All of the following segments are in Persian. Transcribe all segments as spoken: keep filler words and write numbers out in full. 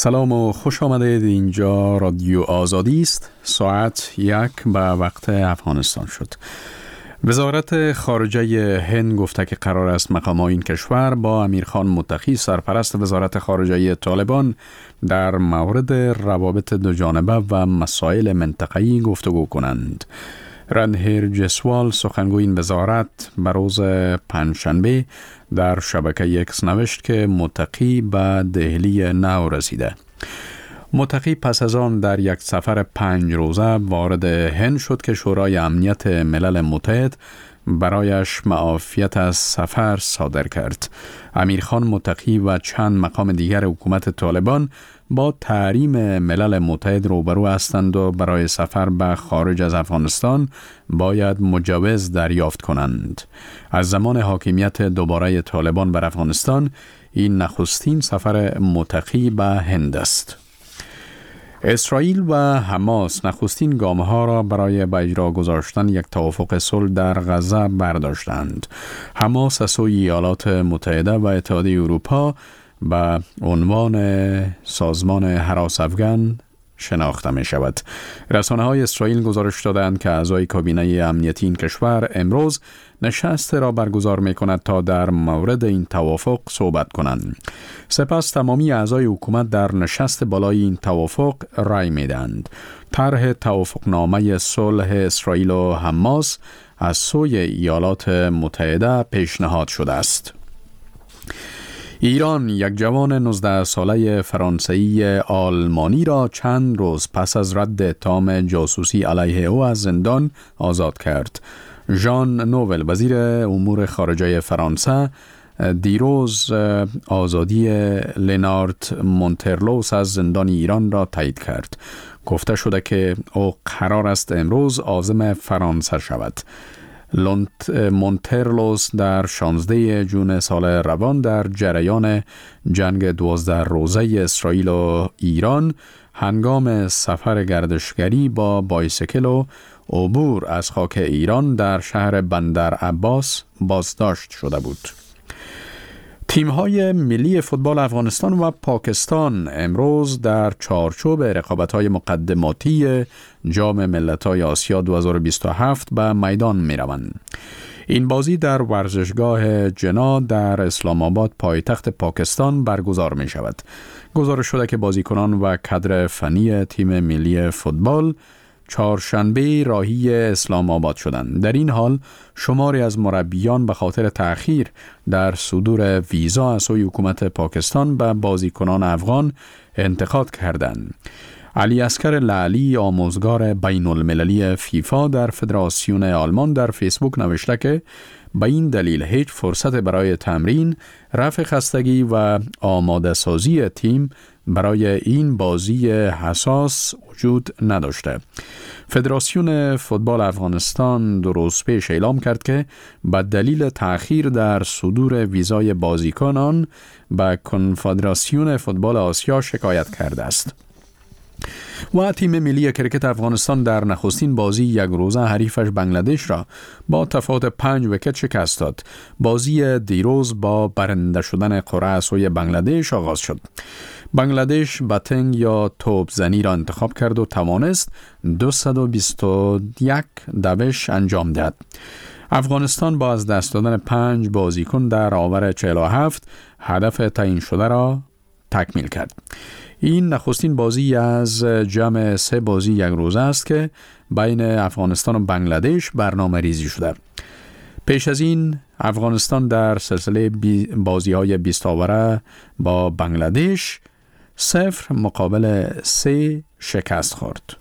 سلام و خوش آمدید. اینجا رادیو آزادی است. ساعت یک به وقت افغانستان شد. وزارت خارجه هند گفته که قرار است مقامات این کشور با امیرخان متقی سرپرست وزارت خارجه طالبان در مورد روابط دو جانبه و مسائل منطقه‌ای گفتگو کنند. رنهیر جسوال سخنگوی این وزارت به روز پنجشنبه در شبکه اکس نوشت که متقی به دهلی نو رسیده. متقی پس از آن در یک سفر پنج روزه وارد هند شد که شورای امنیت ملل متحد برایش معافیت از سفر صادر کرد. امیرخان متقی و چند مقام دیگر حکومت طالبان با تحریم ملل متحد روبرو هستند و برای سفر به خارج از افغانستان باید مجوز دریافت کنند. از زمان حاکمیت دوباره طالبان بر افغانستان این نخستین سفر متقی به هند است. اسرائیل و حماس نخستین گام‌ها را برای به اجرا گذاشتن یک توافق صلح در غزه برداشتند. حماس از سوی ایالات متحده و اتحادیه اروپا به عنوان سازمان هراس افغان شناخته می شود. رسانه های اسرائیل گزارش دادند که اعضای کابینه امنیتی این کشور امروز نشست را برگزار می کند تا در مورد این توافق صحبت کنند. سپس تمامی اعضای حکومت در نشست بالای این توافق رای می دهند. طرح توافقنامه صلح اسرائیل و حماس از سوی ایالات متحده پیشنهاد شده است. ایران یک جوان نوزده ساله فرانسوی آلمانی را چند روز پس از رد اتهام جاسوسی علیه او از زندان آزاد کرد. ژان نوول وزیر امور خارجه فرانسه دیروز آزادی لنارد مونترلوس از زندان ایران را تایید کرد. گفته شده که او قرار است امروز عازم فرانسه شود. مونترلوس در شانزده ژوئن سال روان در جریان جنگ دوازده روزه اسرائیل و ایران هنگام سفر گردشگری با بایسیکل و عبور از خاک ایران در شهر بندر عباس بازداشت شده بود. تیم‌های ملی فوتبال افغانستان و پاکستان امروز در چارچوب رقابت‌های مقدماتی جام ملت‌های آسیا دو هزار و بیست و هفت به میدان می‌روند. این بازی در ورزشگاه جنا در اسلام آباد پایتخت پاکستان برگزار می‌شود. گزارش شده که بازیکنان و کادر فنی تیم ملی فوتبال چهارشنبه راهی اسلام آباد شدند. در این حال شماری از مربیان به خاطر تأخیر در صدور ویزا از سوی حکومت پاکستان به بازیکنان افغان انتقاد کردند. علی اصغر لعلی آموزگار بین المللی فیفا در فدراسیون آلمان در فیسبوک نوشته که به این دلیل هیچ فرصت برای تمرین، رفع خستگی و آماده سازی تیم برای این بازی حساس وجود نداشته. فدراسیون فوتبال افغانستان دو روز پیش اعلام کرد که به دلیل تأخیر در صدور ویزای بازیکنان به کنفدراسیون فوتبال آسیا شکایت کرده است. و تیم ملی کرکت افغانستان در نخستین بازی یک روزه حریفش بنگلادش را با تفاوت پنج ویکت شکست داد. بازی دیروز با برنده شدن قرعه سوی بنگلادش آغاز شد. بنگلادش باتنگ یا توپ زنی را انتخاب کرد و توانست دویست و بیست و یک دوش انجام داد. افغانستان با از دست دادن پنج بازیکن در آور چهل و هفت هدف تعیین شده را تکمیل کرد. این نخستین بازی از جمع سه بازی یک روزه است که بین افغانستان و بنگلادش برنامه ریزی شده. پیش از این افغانستان در سلسله بازی های بیست آوره با بنگلادش صفر مقابل سه شکست خورد.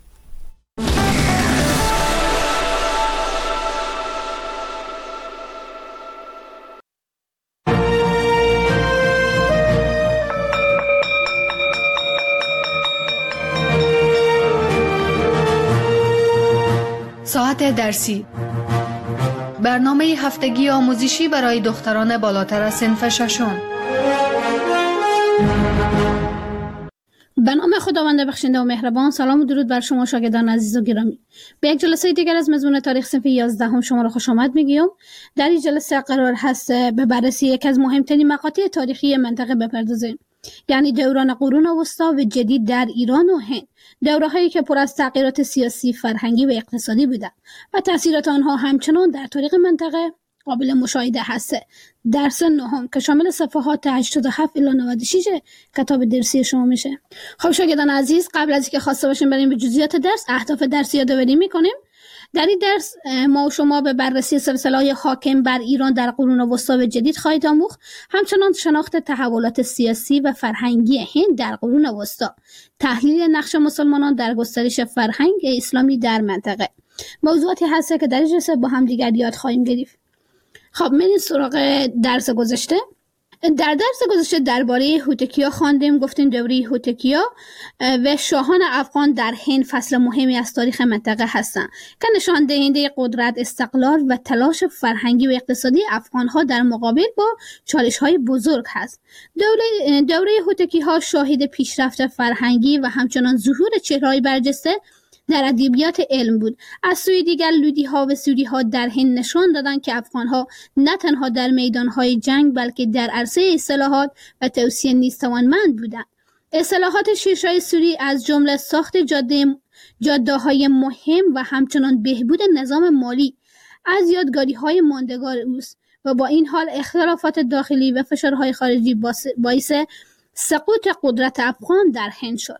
ساعت درسی، برنامه هفتگی آموزشی برای دختران بالاتر از صنف ششم. به نام خداوند بخشنده و مهربان. سلام و درود بر شما شاگردان عزیز و گرامی. به یک جلسه دیگر از مضمون تاریخ صنف یازدهم شما را خوش آمد میگیم. در این جلسه قرار هست به بررسی یک از مهمترین مقاطع تاریخی منطقه بپردازیم. یعنی دوران قرون وسطا و جدید در ایران و هند، دوره‌هایی که پر از تغییرات سیاسی، فرهنگی و اقتصادی بودند و تأثیرات آنها همچنان در تاریخ منطقه قابل مشاهده هست. درس نهم که شامل صفحات هشتاد و هفت الی نود و شش کتاب درسی شما میشه. خب شاگردان عزیز، قبل از اینکه خواسته باشیم بریم به جزئیات درس، اهداف درس یادآوری میکنیم. در این درس ما و شما به بررسی سلسله‌های حاکم بر ایران در قرون وسطا و جدید خواهید آموخت، همچنان شناخت تحولات سیاسی و فرهنگی هند در قرون وسطا، تحلیل نقش مسلمانان در گسترش فرهنگ اسلامی در منطقه. موضوعاتی هست که در این جلسه با هم دیگر یاد خواهیم گرفت. خب میریم سراغ درس گذشته. در درس گذشته درباره هوتکیا خواندیم، گفتیم دوره هوتکیا و شاهان افغان در هند فصل مهمی از تاریخ منطقه هستند که نشان دهنده قدرت، استقلال و تلاش فرهنگی و اقتصادی افغان‌ها در مقابل با چالش‌های بزرگ هست. دوره دوره هوتکی‌ها شاهد پیشرفت فرهنگی و همچنان ظهور چهره‌های برجسته در ادبیات علم بود. از سوی دیگر لودی‌ها و سوری‌ها در هند نشان دادند که افغان‌ها نه تنها در میدان‌های جنگ بلکه در عرصه اصلاحات و توسعه نیز توانمند بودند. اصلاحات شیرشاه سوری از جمله ساخت جاده جاده‌های مهم و همچنان بهبود نظام مالی از یادگاری‌های ماندگار اوست و با این حال اختلافات داخلی و فشارهای خارجی باعث سقوط قدرت افغان در هند شد.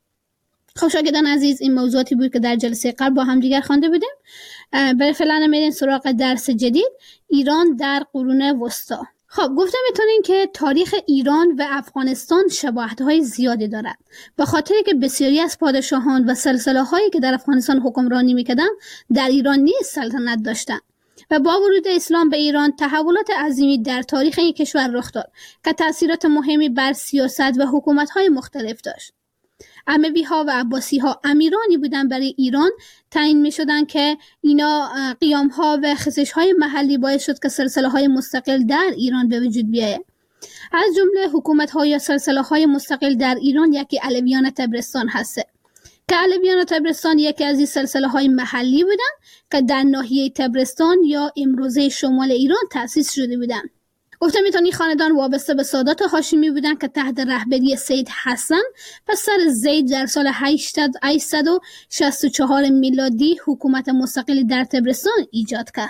خب شاگردان عزیز، این موضوعاتی بود که در جلسه قبل با هم دیگر خوانده بودیم. برای فعلا میریم سراغ درس جدید، ایران در قرون وسطا. خب گفتم میتونین که تاریخ ایران و افغانستان شباهت‌های زیادی دارد، به خاطر که بسیاری از پادشاهان و سلسله‌هایی که در افغانستان حکمرانی میکردند در ایران نیز سلطنت داشتند و با ورود اسلام به ایران تحولات عظیمی در تاریخ این کشور رخ داد که تأثیرات مهمی بر سیاست و حکومت‌های مختلف داشت. اموی ها و عباسی ها امیرانی بودن برای ایران تعیین می شدن که اینا قیام ها و خزش های محلی باعث شد که سلسله های مستقل در ایران به وجود بیاید. از جمله حکومت ها یا سلسله های مستقل در ایران یکی علویان طبرستان هست که علویان طبرستان یکی از این سلسله های محلی بودن که در ناحیه طبرستان یا امروزه شمال ایران تأسیس شده بودن. گفتم میتونی خاندان وابسته به سادات هاشمی بودن که تحت رهبری سید حسن پسر زید در سال هشتصد و شصت و چهار میلادی حکومت مستقلی در طبرستان ایجاد کرد.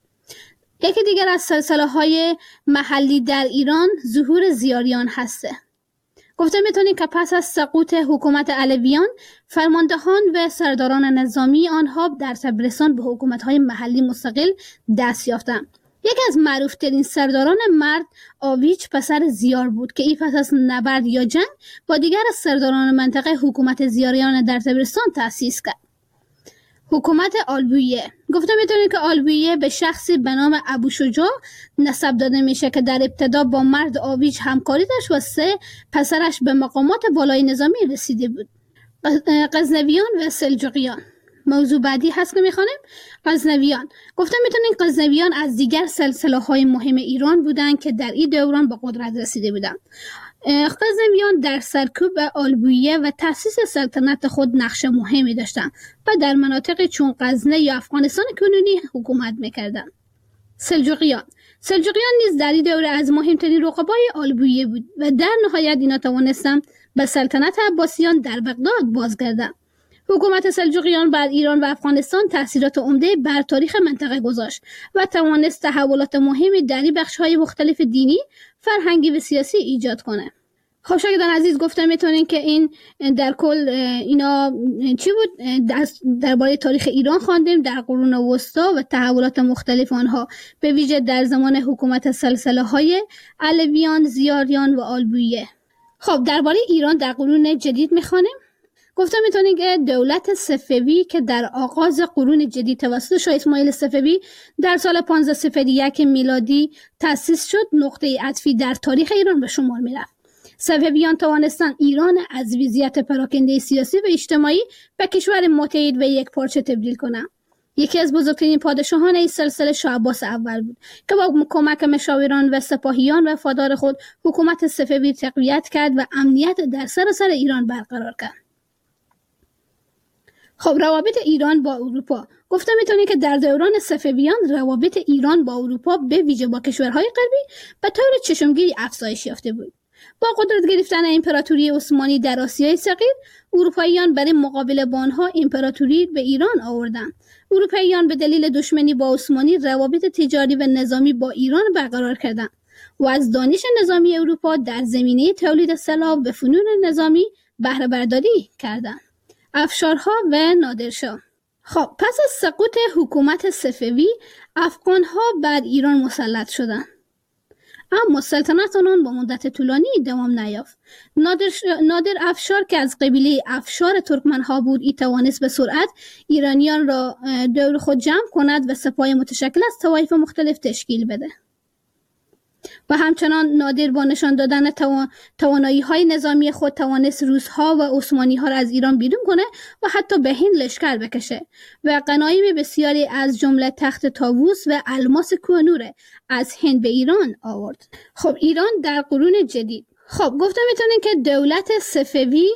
یکی دیگر از سلسله های محلی در ایران ظهور زیاریان هسته. گفتم میتونی که پس از سقوط حکومت علویان فرماندهان و سرداران نظامی آنها در طبرستان به حکومت های محلی مستقل دست یافتند. یکی از معروفترین سرداران مرد آویچ پسر زیار بود که ای پس از نبرد یا جنگ با دیگر از سرداران منطقه حکومت زیاریان در طبرستان تأسیس کرد. حکومت آلبویه. گفتم میتونید که آلبویه به شخصی به نام ابو شجاع نسب داده میشه که در ابتدا با مرد آویچ همکاری داشت و سه پسرش به مقامات بالای نظامی رسیده بود. غزنویان و سلجوقیان. موضوع بعدی هست که میخوانیم غزنویان. گفتم میتونین غزنویان از دیگر سلسله های مهم ایران بودن که در این دوران به قدرت رسیده بودن. غزنویان در سرکوب آلبویه و تأسیس سلطنت خود نقش مهمی داشتند و در مناطق چون غزنه یا افغانستان کنونی حکومت میکردند. سلجوقیان سلجوقیان نیز در این دوره از مهمترین رقبای آلبویه بود و در نهایت اینا توانستند به سلطنت عباسیان در بغداد بازگردند. حکومت سلجوقیان بر ایران و افغانستان تأثیرات عمده بر تاریخ منطقه گذاشت و توانست تحولات مهمی در بخش‌های مختلف دینی، فرهنگی و سیاسی ایجاد کنه. خب شاگردان عزیز، گفتم میتونین که این در کل اینا چی بود؟ درباره تاریخ ایران خواندیم در قرون وسطا و تحولات مختلف آنها، به ویژه در زمان حکومت سلسله‌های علویان، زیاریان و آلبویه. خب درباره ایران در قرون جدید میخوانیم. گفتم میتونید که دولت صفوی که در آغاز قرون جدید توسط شاه اسماعیل صفوی در سال پانزده صفر یک میلادی تأسیس شد، نقطه عطفی در تاریخ ایران به شمار میرفت. صفویان توانستند ایران از وضعیت پراکنده سیاسی و اجتماعی به کشور متحد و یک پارچه تبدیل کنند. یکی از بزرگترین پادشاهان این سلسله شاه عباس اول بود که با کمک مشاوران و سپاهیان وفادار خود حکومت صفوی تقویت کرد و امنیت در سراسر ایران برقرار کرد. خب روابط ایران با اروپا. گفتم میتونید که در دوران صفویان روابط ایران با اروپا به ویژه با کشورهای غربی به طور چشمگیری افزایش یافته بود. با قدرت گرفتن امپراتوری عثمانی در آسیای صغیر، اروپاییان برای مقابله با آنها امپراتوری به ایران آوردند. اروپاییان به دلیل دشمنی با عثمانی روابط تجاری و نظامی با ایران برقرار کردند و از دانش نظامی اروپا در زمینه تولید سلاح و فنون نظامی بهره برداری کردند. افشارها و نادرشاه. خب پس از سقوط حکومت صفوی، افغانها بر ایران مسلط شدند. اما سلطنت آنان با مدت طولانی دوام نیافت. نادر, نادر افشار که از قبیله افشار ترکمنها بود، ای توانست به سرعت ایرانیان را دور خود جمع کند و سپاه متشکل از طوایف مختلف تشکیل بده. و همچنان نادر با نشان دادن توانایی های نظامی خود توانست روس‌ها و عثمانی ها را از ایران بیرون کنه و حتی به هند لشکر بکشه و غنایم بسیاری از جمله تخت طاووس و الماس کوهنور از هند به ایران آورد. خب ایران در قرون جدید. خب گفتم میتونین که دولت صفوی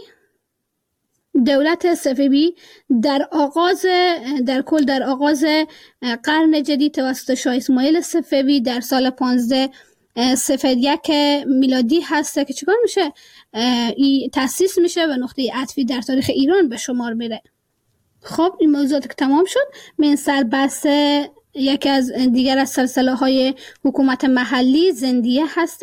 دولت صفوی در آغاز در کل در آغاز قرن جدید توسط شاه اسماعیل صفوی در سال پانزده صفر یک میلادی هست که چیکار میشه؟ ای تأسیس میشه و نقطه عطفی در تاریخ ایران به شمار میره. خب این موضوعات که تمام شد، من سربست یکی از دیگر از سلسله های حکومت محلی زندیه هسته.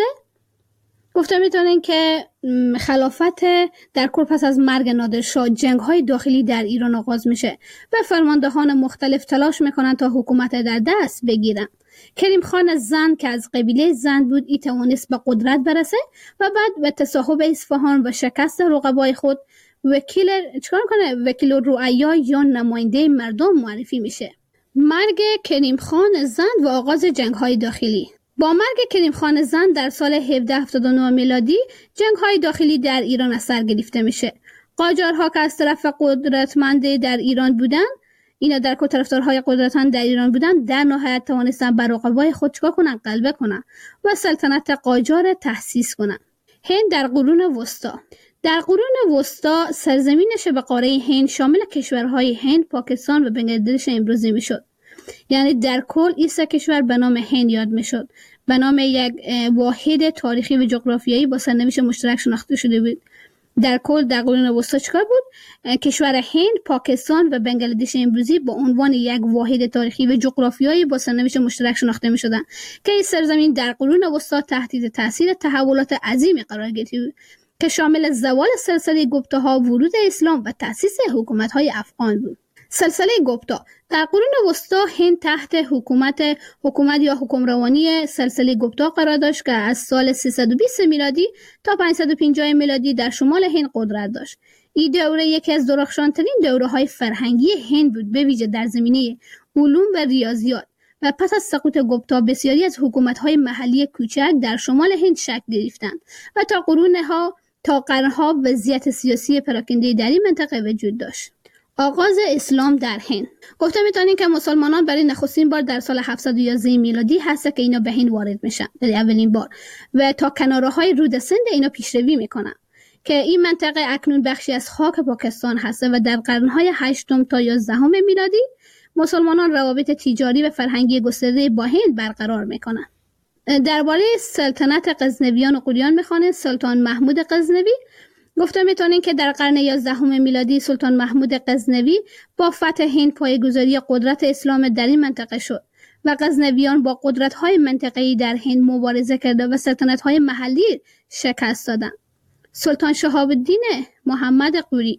گفتم میتونین که خلافت در کل پس از مرگ نادرشاه جنگ های داخلی در ایران آغاز میشه و فرماندهان مختلف تلاش میکنن تا حکومت در دست بگیرن. کریم خان زند که از قبیله زند بود، ای توانست به قدرت برسه و بعد به تصاحب اصفهان و شکست رقبای خود وکیل چیکار کنه؟ وکیل رعایا یا نماینده مردم معرفی میشه. مرگ کریم خان زند و آغاز جنگ های داخلی. با مرگ کریم خان زند در سال هفده هفتاد و نه میلادی جنگ های داخلی در ایران از سر گرفته میشه. قاجارها که از طرف قدرتمند در ایران بودن، اینا در کل طرفدارهای قدرتمند در ایران بودن، در نهایت توانستن بر رقبای خود چیکار کنن؟ غلبه کنن و سلطنت قاجار تأسیس کنن. هند در قرون وسطا. در قرون وسطا سرزمین شبه قاره هند شامل کشورهای هند، پاکستان و بنگلادش امروزی میشد. یعنی در کل این سه کشور به نام هند یاد میشد، به نام یک واحد تاریخی و جغرافیایی با سرنوشت مشترک شناخته شده بود. در کل در قرون وسطا چیکار بود؟ کشور هند، پاکستان و بنگلادش امروزی با عنوان یک واحد تاریخی و جغرافیایی با سرنوشت مشترک شناخته میشدند که این سرزمین در قرون وسطا تحت تاثیر تحولات عظیمی قرار گرفت که شامل زوال سلسله گپتاها، ورود اسلام و تأسیس حکومت‌های افغان بود. سلسله گپتا در قرون وسطا هند تحت حکومت حکومت یا حکمرانی سلسله گپتا قرار داشت که از سال سیصد و بیست میلادی تا پانصد و پنجاه میلادی در شمال هند قدرت داشت. این دوره یکی از درخشانترین دوره‌های فرهنگی هند بود، به ویژه در زمینه علوم و ریاضیات. و پس از سقوط گپتا بسیاری از حکومت‌های محلی کوچک در شمال هند شکل گرفتند و تا قرون‌ها تا قرن‌ها وضعیت سیاسی پراکنده در این منطقه وجود داشت. آغاز اسلام در هند. گفته میتونین که مسلمانان برای نخستین بار در سال هفتصد و یازده میلادی هست که اینا به هند وارد میشن، در اولین بار، و تا کناره های رود سند اینا پیشروی میکنن که این منطقه اکنون بخشی از خاک پاکستان هست و در قرنهای هشتم تا یازدهم میلادی مسلمانان روابط تجاری و فرهنگی گسترده با هند برقرار میکنن. درباره سلطنت غزنویان و غوریان میخوانه سلطان محمود غزنوی. گفته میتونین که در قرن یازدهم میلادی سلطان محمود غزنوی با فتح هند پایه‌گذاری قدرت اسلام در این منطقه شد و غزنویان با قدرت‌های منطقه‌ای در هند مبارزه کرده و سلطنت‌های محلی شکست دادند. سلطان شهاب الدین محمد غوری.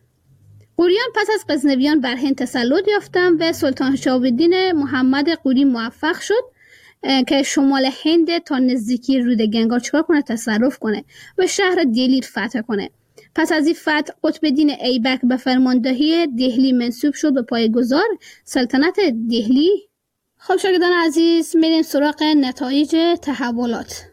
غوریان پس از غزنویان بر هند تسلط یافتند و سلطان شهاب الدین محمد غوری موفق شد که شمال هند تا نزدیکی رود گنگا چیکار کنه؟ تصرف کنه و شهر دهلی فتح کنه. پس از این فتح قطب الدین ایبک به فرماندهی دهلی منصوب شد و پایه‌گذار سلطنت دهلی. خب شاگردان عزیز، میریم سراغ نتایج تحولات.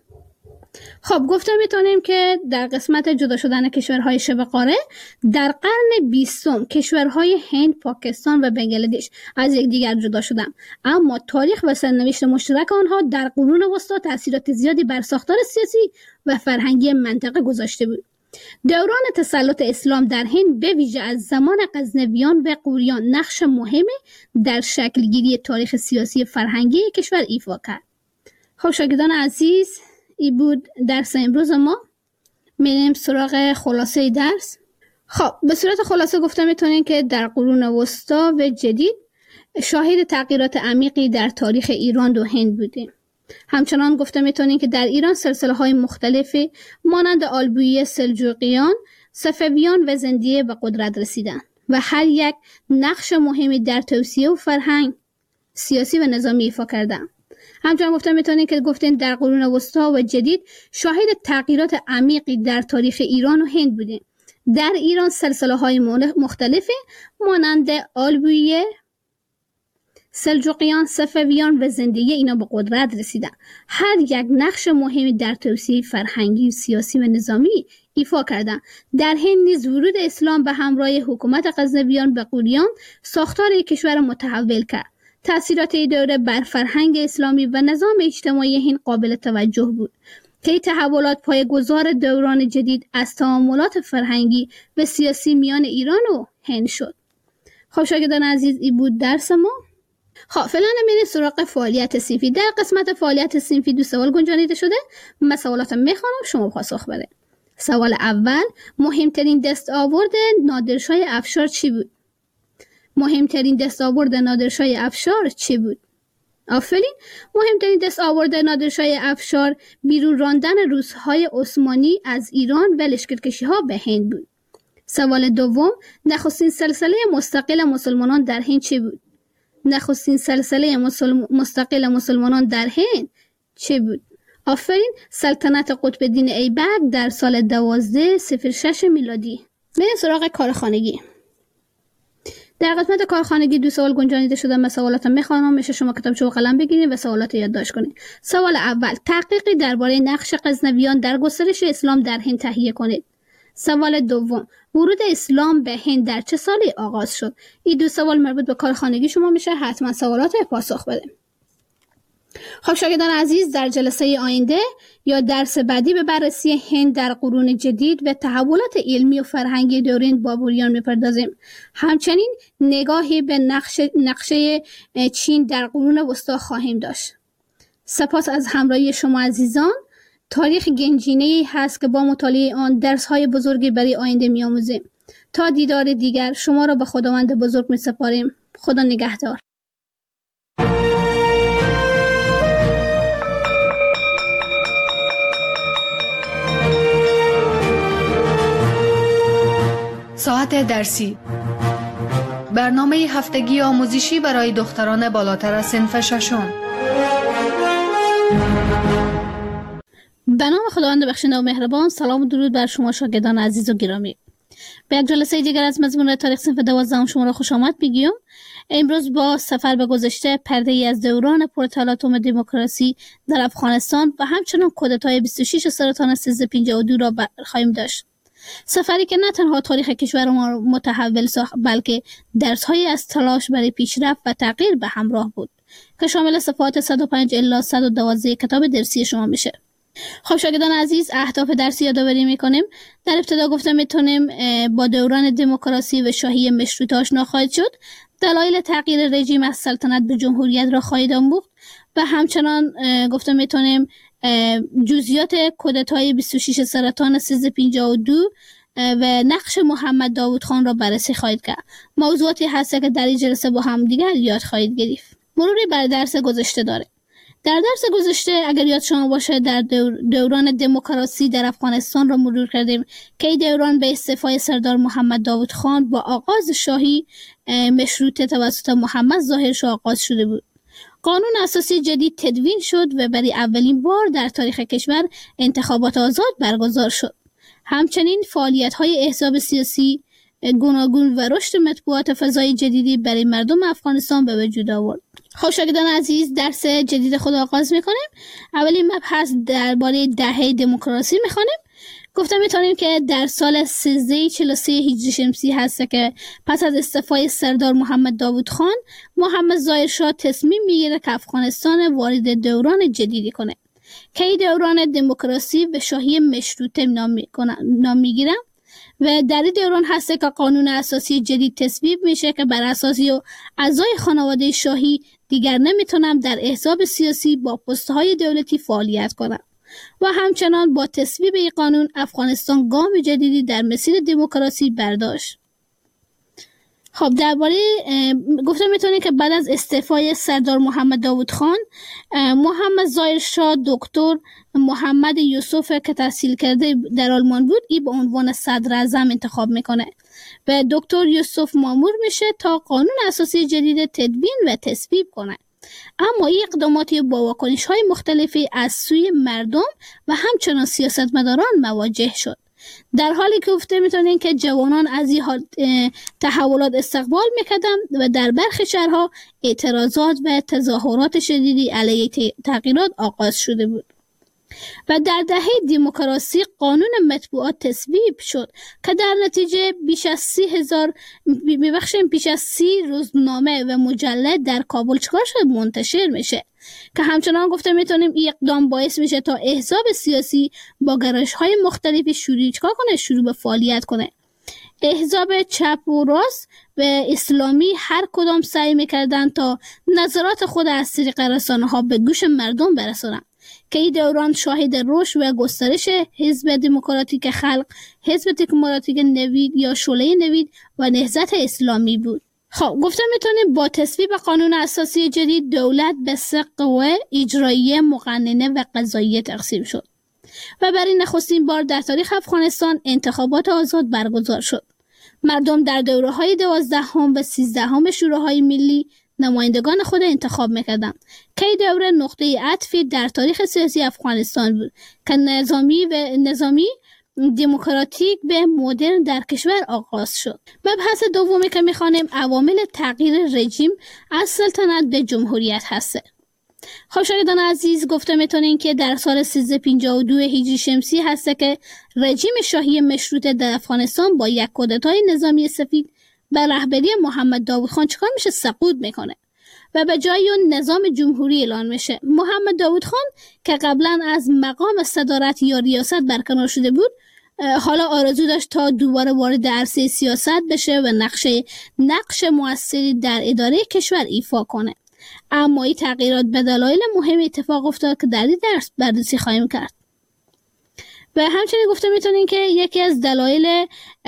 خب گفته میتونیم که در قسمت جدا شدن کشورهای شبه قاره در قرن بیستم کشورهای هند، پاکستان و بنگلادش از یکدیگر جدا شدند، اما تاریخ و سرنوشت مشترک آنها در قرون وسطا تاثیرات زیادی بر ساختار سیاسی و فرهنگی منطقه گذاشته بود. دوران تسلط اسلام در هند به ویژه از زمان غزنویان و غوریان نقش مهمی در شکلگیری تاریخ سیاسی فرهنگی کشور ایفا کرد. خب شاگردان عزیز، ای بود درس امروز ما. میریم سراغ خلاصه درس. خب به صورت خلاصه گفته میتونیم که در قرون وسطا و جدید شاهد تغییرات عمیقی در تاریخ ایران و هند بودیم. همچنان گفته میتونیم که در ایران سلسله های مختلفی مانند آلبویی، سلجوقیان، صفویان و زندیه به قدرت رسیدند و هر یک نقش مهمی در توسعه و فرهنگ سیاسی و نظامی ایفا کردند. همچنان گفته میتونیم که گفتیم در قرون وسطا و جدید شاهد تغییرات عمیقی در تاریخ ایران و هند بودیم. در ایران سلسله های مختلفی مانند آلبویه، سلجوقیان، صفویان و زندیه اینا به قدرت رسیدن. هر یک نقش مهمی در توسعه فرهنگی، سیاسی و نظامی ایفا کردند. در هند نیز ورود اسلام به همراه حکومت غزنویان به غوریان ساختار کشور متحول کرد. تأثیرات این دوره بر فرهنگ اسلامی و نظام اجتماعی هند قابل توجه بود که این تحولات پایه‌گذار دوران جدید از تعاملات فرهنگی و سیاسی میان ایران و هند شد. خب شاگردان عزیز، این بود درس ما. خب فعلا میریم سراغ فعالیت صنفی. در قسمت فعالیت صنفی دو سوال گنجانیده شده. من سوالات میخوانم، شما پاسخ بده. سوال اول، مهمترین دستاورد نادرشاه افشار چی بود؟ مهمترین دستاورد نادرشاه افشار چی بود؟ آفرین، مهمترین دستاورد نادرشاه افشار بیرون راندن روس‌های عثمانی از ایران و لشکرکشی‌ها به هند بود. سوال دوم، نخستین سلسله مستقل مسلمانان در هند چی بود؟ نخستین سلسله مسلم... مستقل مسلمانان در هند چه بود؟ آفرین، سلطنت قطب الدین ایبک در سال دوازده صفر شش میلادی. بریم سراغ کارخانگی. در قسمت کارخانگی دو سوال گنجانیده شده. من سوالات میخوانم، میشه شما کتابچه و قلم بگیرید و سوالات یادداشت کنید. سوال اول، تحقیقی درباره نقش غزنویان در گسترش اسلام در هند تهیه کنید. سوال دوم، ورود اسلام به هند در چه سالی آغاز شد؟ این دو سوال مربوط به کارخانگی شما میشه، حتما سوالات پاسخ بده. خب شاگردان عزیز، در جلسه آینده یا درس بعدی به بررسی هند در قرون جدید و تحولات علمی و فرهنگی دوران بابریان میپردازیم. همچنین نگاهی به نقش نقشه چین در قرون وسطا خواهیم داشت. سپاس از همراهی شما عزیزان. تاریخ گنجینه‌ای هست که با مطالعه آن درس‌های بزرگی برای آینده می‌آموزیم. تا دیدار دیگر شما را به خداوند بزرگ می‌سپاریم. خدا نگهدار. ساعت درسی، برنامه هفتگی آموزشی برای دختران بالاتر از صنف ششم. به نام خداوند بخشنده و مهربان. سلام و درود بر شما شاگردان عزیز و گرامی. به یک جلسه دیگر از مضمون تاریخ صنف دوازدهم شما را خوش آمد میگیم. امروز با سفر به گذشته، پرده ای از دوران پرتلاطم دموکراسی در افغانستان و همچنین کودتای بیست و شش سرطان سیزده پنجاه و دو را خواهیم داشت. سفری که نه تنها تاریخ کشور ما متحول ساخت، بلکه درس‌هایی از تلاش برای پیشرفت و تغییر به همراه بود که شامل صفحات صد و پنج الی صد و دوازده کتاب درسی شما میشه. خب شاگردان عزیز، اهداف درسی یادآوری میکنیم. در ابتدا گفتم میتونیم با دوران دموکراسی و شاهی مشروطه آشنا خواهید شد. دلایل تغییر رژیم از سلطنت به جمهوریت را خواهید آموخت و همچنان گفتم میتونیم جزئیات کودتای بیست و شش سرطان سیزده پنجاه و دو و نقش محمد داوود خان را بررسی خواهید کرد. موضوعاتی هست که در این جلسه با هم دیگر یاد خواهید گرفت. مروری بر درس گذشته داره. در درس گذشته اگر یاد شما باشه در دور دوران دموکراسی در افغانستان را مرور کردیم که این دوران به استعفای سردار محمد داوود خان با آغاز شاهی مشروطه توسط محمد ظاهر شاه آغاز شده بود. قانون اساسی جدید تدوین شد و برای اولین بار در تاریخ کشور انتخابات آزاد برگزار شد. همچنین فعالیت‌های احزاب سیاسی گوناگون و رشد مطبوعات فضای جدیدی برای مردم افغانستان به وجود آورد. خب شاگردان عزیز، درس جدید خود آغاز می‌کنیم. اولین مبحث درباره دهه دموکراسی می‌خوانیم. گفتم می‌تونیم که در سال سیزده و چهل و سه هجری شمسی هست که پس از استعفای سردار محمد داوود خان، محمد ظاهر شاه تصمیم می‌گیره که افغانستان وارد دوران جدیدی کنه که این دوران دموکراسی به شاهی مشروطه نام می‌گیره و در این دوران هست که قانون اساسی جدید تصویب میشه که بر اساس اعضای خانواده شاهی دیگر نمیتونن در احزاب سیاسی با پست‌های دولتی فعالیت کنن. و همچنان با تصویب این قانون افغانستان گام جدیدی در مسیر دموکراسی برداشت. خب درباره گفتم میتونید که بعد از استعفای سردار محمد داود خان، محمد ظاهر شاه دکتر محمد یوسف که تحصیل کرده در آلمان بود ای به عنوان صدر اعظم انتخاب میکنه و دکتر یوسف مامور میشه تا قانون اساسی جدید تدوین و تصویب کنه. اما این اقداماتی با واکنش های مختلفی از سوی مردم و همچنان سیاستمداران مواجه شد. در حالی که گفته میتونین که جوانان از این تحولات استقبال میکردن و در برخی شهرها اعتراضات و تظاهرات شدیدی علیه تغییرات آغاز شده بود. و در دهه دموکراسی قانون مطبوعات تصویب شد که در نتیجه بیش از سی هزار ببخشیم بیش از سی روزنامه و مجله در کابل چکار شد منتشر میشه که همچنان گفته میتونیم این اقدام باعث میشه تا احزاب سیاسی با گرایش های مختلفی شروع چکار کنه شروع به فعالیت کنه. احزاب چپ و راست و اسلامی هر کدام سعی میکردن تا نظرات خود از طریق رسانه ها به گوش مردم برسونن که این دوران شاهد رشد و گسترش حزب دموکراتیک خلق، حزب دموکراتیک نوید یا شعله نوید و نهضت اسلامی بود. خب گفتم میتونیم با تصویب قانون اساسی جدید دولت به سه قوه اجراییه، مقننه و قضاییه تقسیم شد و برای نخستین بار در تاریخ افغانستان انتخابات آزاد برگزار شد. مردم در دوره‌های دوازدهم و سیزدهم شورای ملی نمایندگان خود انتخاب میکردن که این دوره نقطه عطفی در تاریخ سیاسی افغانستان بود که نظامی و نظامی دموکراتیک به مدرن در کشور آغاز شد. مبحث دومی که میخوانیم عوامل تغییر رژیم از سلطنت به جمهوریت هسته. خب شاگردان عزیز گفته میتونین که در سال سیزده پنجاه و دو هجری شمسی هسته که رژیم شاهی مشروطه در افغانستان با یک کودتای نظامی سفید به رهبری محمد داود خان چکار میشه سقوط میکنه و به جای اون نظام جمهوری اعلان میشه. محمد داود خان که قبلا از مقام صدارت یا ریاست برکنار شده بود حالا آرزو داشت تا دوباره وارد عرصه سیاست بشه و نقش نقش موثری در اداره کشور ایفا کنه. اما این تغییرات به دلایل مهم اتفاق افتاد که در این درس بررسی خواهیم کرد. و همچنین گفته میتونین که یکی از دلایل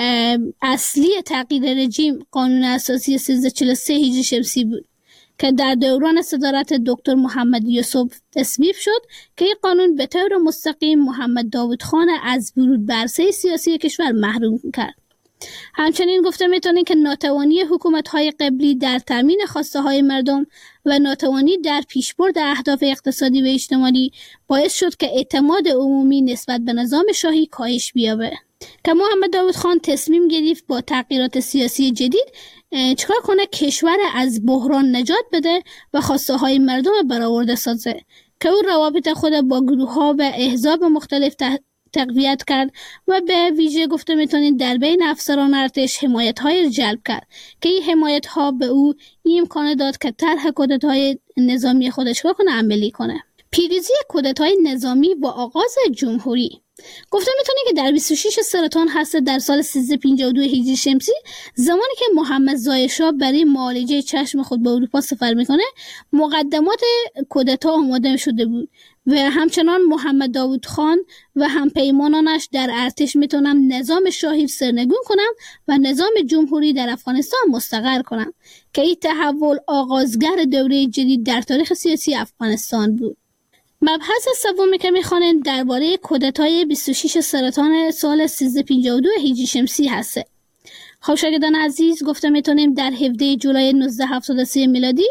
اصلی تغییر رژیم قانون اساسی سیزده چهل و سه هجری شمسی بود که در دوران صدارت دکتر محمد یوسف تصویب شد که این قانون به طور مستقیم محمد داود خان از ورود به عرصه سیاسی کشور محروم کرد. همچنین گفته میتونین که ناتوانی حکومت‌های قبلی در تامین خواسته های مردم و ناتوانی در پیشبرد اهداف اقتصادی و اجتماعی باعث شد که اعتماد عمومی نسبت به نظام شاهی کاهش بیابه که محمد داود خان تصمیم گرفت با تغییرات سیاسی جدید چکار کنه کشور از بحران نجات بده و خواسته های مردم برآورده سازه که او روابط خود با گروه ها و احزاب مختلف تقویت کرد و به ویژه گفته میتونید در بین افسران ارتش حمایت های جلب کرد که این حمایت ها به او این امکان داد که طرح کودتای نظامی خودش رو کنه عملی کنه. پیروزی کودتای نظامی با آغاز جمهوری گفته میتونید که در بیست و شش سرطان هست در سال سیزده پنجاه و دو هجری شمسی زمانی که محمد ظاهر شاه برای معالجه چشم خود به اروپا سفر میکنه مقدمات کودتا آماده شده بود و همچنان محمد داود خان و همپیمانانش در ارتش میتونن نظام شاهی سرنگون کنن و نظام جمهوری در افغانستان مستقر کنن که این تحول آغازگر دوره جدید در تاریخ سیاسی افغانستان بود. مبحث سومی که میخوانیم درباره کودتای بیست و شش سرطان سال سیزده پنجاه و دو هجری شمسی هسته. خب شاگردان عزیز گفته میتونیم در هفده جولای نوزده هفتاد و سه میلادی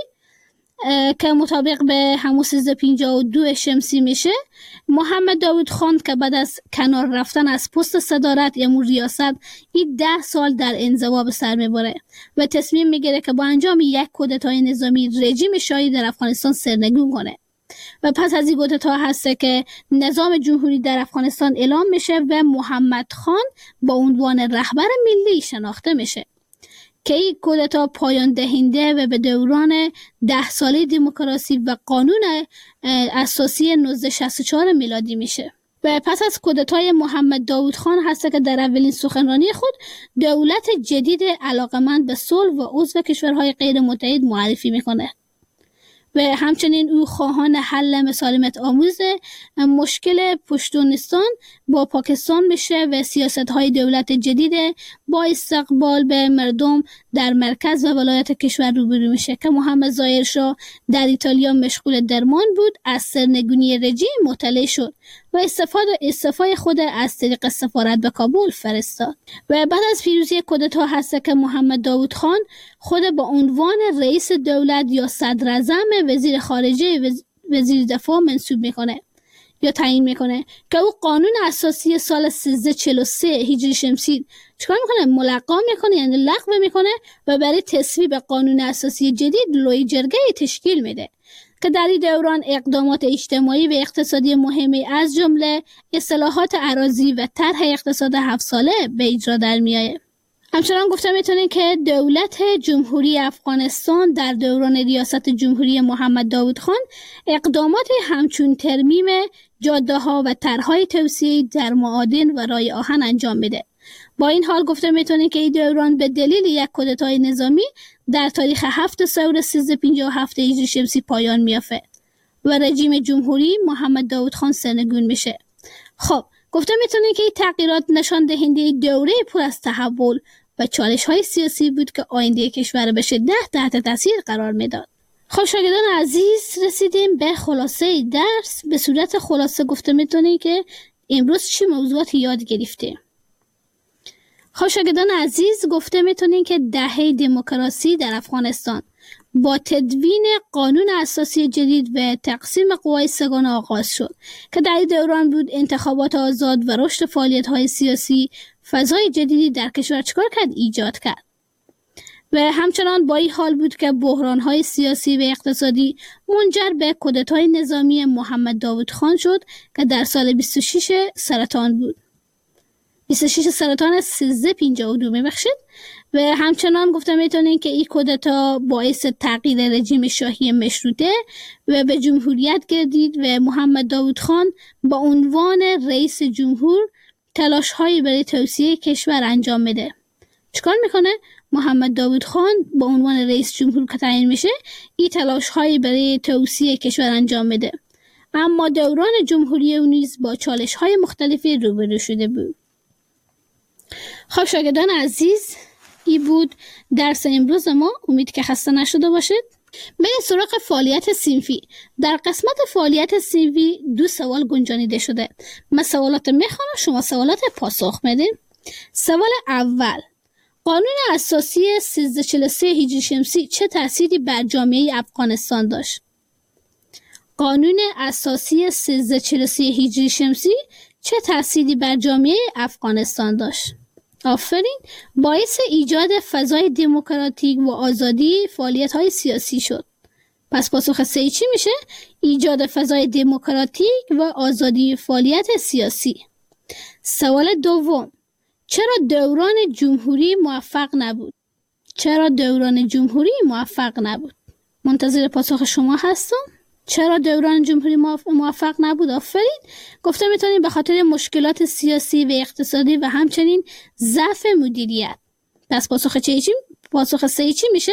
که مطابق به همون سیزده پنجاه و دو شمسی میشه محمد داود خان که بعد از کنار رفتن از پست صدارت یا ریاست این ده سال در انزوا به سر میبره و تصمیم میگیره که با انجام یک کودتای نظامی رژیم شاهی در افغانستان سرنگون کنه و پس از این کودتا هسته که نظام جمهوری در افغانستان اعلام میشه و محمد خان با عنوان رهبر ملی شناخته میشه که این کودتا پایان دهنده و به دوران ده ساله دموکراسی و قانون اساسی نوزده شصت و چهار میلادی میشه. و پس از کودتای محمد داود خان هسته که در اولین سخنرانی خود دولت جدید علاقمند به صلح و عضو کشورهای غیر متحد معرفی میکنه و همچنین او خواهان حل مسالمت آموز مشکل پشتونستان با پاکستان میشه و سیاست های دولت جدید با استقبال به مردم در مرکز و ولایت کشور روبرو میشه که محمد ظاهر شاه در ایتالیا مشغول درمان بود. از سرنگونی رژیم مطلع شد و استفاده استعفای خود از طریق سفارت به کابل فرستاد و بعد از پیروزی کودتا هست که محمد داوود خان خود با عنوان رئیس دولت یا صدر اعظم وزیر خارجه و وزیر دفاع منصوب میکنه یا تعیین میکنه که او قانون اساسی سال سیزده چهل و سه هجری شمسی چیکار میکنه؟ ملغا میکنه، یعنی لغو میکنه و برای تصویب قانون اساسی جدید لوی جرگه تشکیل میده که در این دوران اقدامات اجتماعی و اقتصادی مهمی از جمله اصلاحات اراضی و طرح اقتصاد هفت ساله به اجرا در میآید. همچنان گفته میتونیم که دولت جمهوری افغانستان در دوران ریاست جمهوری محمد داوود خان اقدامات همچون ترمیم جاده ها و طرحهای توسعه در معادن و رای آهن انجام میده. با این حال گفته میتونیم که این دوران به دلیل یک کودتای نظامی در تاریخ هفت سور سیزده پنجاه و هفت هجری شمسی پایان میافته و رژیم جمهوری محمد داوود خان سرنگون میشه. خب گفته میتونیم که این تغییرات نشان دهنده دوره پر از تحول و چالش های سیاسی بود که آینده کشور به شدت تحت تاثیر قرار میداد. خب شاگردان عزیز، رسیدیم به خلاصه درس. به صورت خلاصه گفته میتونیم که امروز چی موضوعات یاد گرفتیم. خب شاگردان عزیز، گفته میتونیم که دهه دموکراسی در افغانستان با تدوین قانون اساسی جدید و تقسیم قوای سگانه آغاز شد که در این دوران بود انتخابات آزاد و رشد فعالیت‌های سیاسی فضای جدیدی در کشور چکار کرد؟ ایجاد کرد. و همچنان با این حال بود که بحران‌های سیاسی و اقتصادی منجر به کودتای نظامی محمد داوود خان شد که در سال بیست و شش سرطان بود. بیست و شش سرطان سیزده پنجاه و دو میبخشید. و همچنان گفته میتونین که این کودتا باعث تغییر رژیم شاهی مشروطه و به جمهوریت گردید و محمد داوود خان با عنوان رئیس جمهور تلاش هایی برای توسعه کشور انجام میده. چیکار میکنه؟ محمد داوود خان با عنوان رئیس جمهور که تعیین میشه این تلاش هایی برای توسعه کشور انجام میده، اما دوران جمهوری او نیز با چالش های مختلفی روبرو شده بود. خب شاگردان عزیز، این بود درس امروز ما. امید که خسته نشده باشید. بریم سراغ فعالیت صنفی. در قسمت فعالیت صنفی دو سوال گنجانیده شده. من سوالات میخوانم، شما سوالات پاسخ میدین. سوال اول: قانون اساسی سیزده چهل و سه هجری شمسی چه تأثیری بر جامعه افغانستان داشت؟ قانون اساسی سیزده چهل و سه هجری شمسی چه تأثیری بر جامعه افغانستان داشت؟ آفرین. باعث ایجاد فضای دموکراتیک و آزادی فعالیت‌های سیاسی شد. پس پاسخ سه چی میشه؟ ایجاد فضای دموکراتیک و آزادی فعالیت سیاسی. سوال دوم: چرا دوران جمهوری موفق نبود؟ چرا دوران جمهوری موفق نبود؟ منتظر پاسخ شما هستم. چرا دوران جمهوری موفق نبود؟ آفرین. گفته میتونیم به خاطر مشکلات سیاسی و اقتصادی و همچنین ضعف مدیریت. پس پاسخ چه چی؟ پاسخ سه چی میشه؟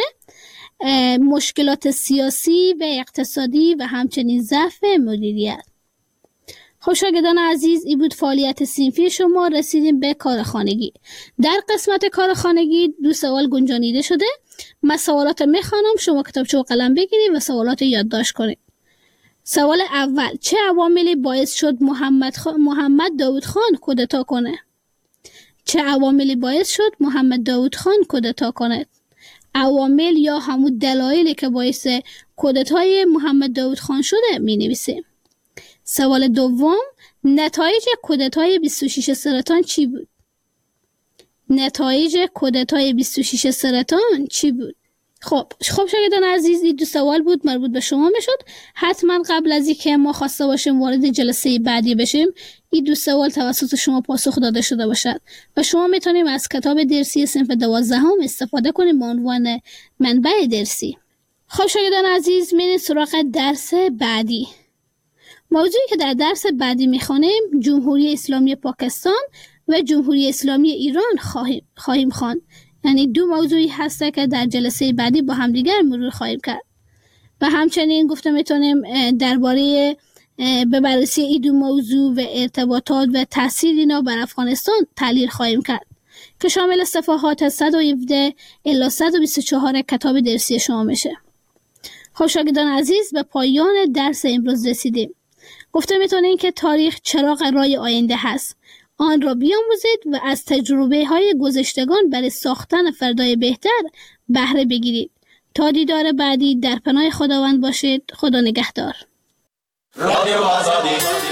مشکلات سیاسی و اقتصادی و همچنین ضعف مدیریت. خب شاگردان عزیز، این بود فعالیت صنفی شما. رسیدیم به کار خانگی. در قسمت کار خانگی دو سوال گنجانیده شده. من سوالات میخوانم، شما کتابچه و قلم بگیرید و سوالات یادداشت کنید. سوال اول: چه عواملی باعث شد محمد, خ... محمد داوود خان کودتا کنه؟ چه عواملی باعث شد محمد داوود خان کودتا کنه؟ عوامل یا همون دلایلی که باعث کودتای محمد داوود خان شده می نویسیم. سوال دوم: نتایج کودتای بیست و شش سرطان چی بود؟ نتایج کودتای بیست و شش سرطان چی بود؟ خب خب شاگردان عزیز، این دو سوال بود مربوط به شما میشد. حتما قبل از اینکه ما خواسته باشیم وارد جلسه بعدی بشیم، این دو سوال توسط شما پاسخ داده شده باشد و شما میتونیم از کتاب درسی صنف دوازدهم استفاده کنیم به عنوان منبع درسی. خب شاگردان عزیز، میریم سراغ درس بعدی. موضوعی که در درس بعدی میخوانیم جمهوری اسلامی پاکستان و جمهوری اسلامی ایران خواهیم خواهیم خواند. یعنی دو موضوعی هسته که در جلسه بعدی با هم دیگر مرور خواهیم کرد. و همچنین گفته میتونیم درباره به بررسی این دو موضوع و ارتباطات و تاثیر اینا بر افغانستان تحلیل خواهیم کرد که شامل صفحات صد و هفده الی صد و بیست و چهار کتاب درسی شما میشه. خب شاگردان عزیز، به پایان درس امروز رسیدیم. گفته میتونین که تاریخ چراغ راه آینده هست. آن را بیاموزید و از تجربه های گذشتگان برای ساختن فردای بهتر بهره بگیرید. تا دیدار بعدی در پناه خداوند باشید. خدا نگهدار. رادیو آزادی.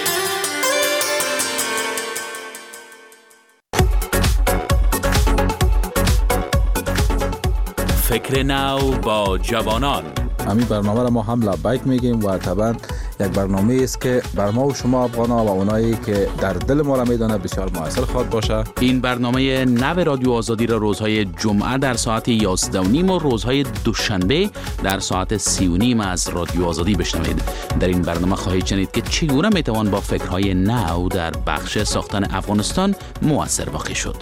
فکر نو با جوانان. همین برنامه را ما هم لبیک میگیم و طبعا یک برنامه است که بر ما و شما افغانا و اونایی که در دل ما را میدانه بسیار موثر خواهد باشه. این برنامه نو رادیو آزادی را روزهای جمعه در ساعت یازده و نیم و روزهای دوشنبه در ساعت سی و نیم از رادیو آزادی بشنوید. در این برنامه خواهید شنید که چگونه میتوان با فکرهای نو در بخش ساختن افغانستان موثر واقع شد.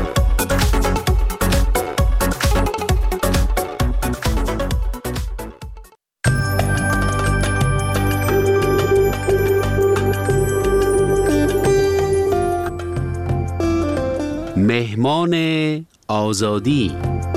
مهمان آزادی.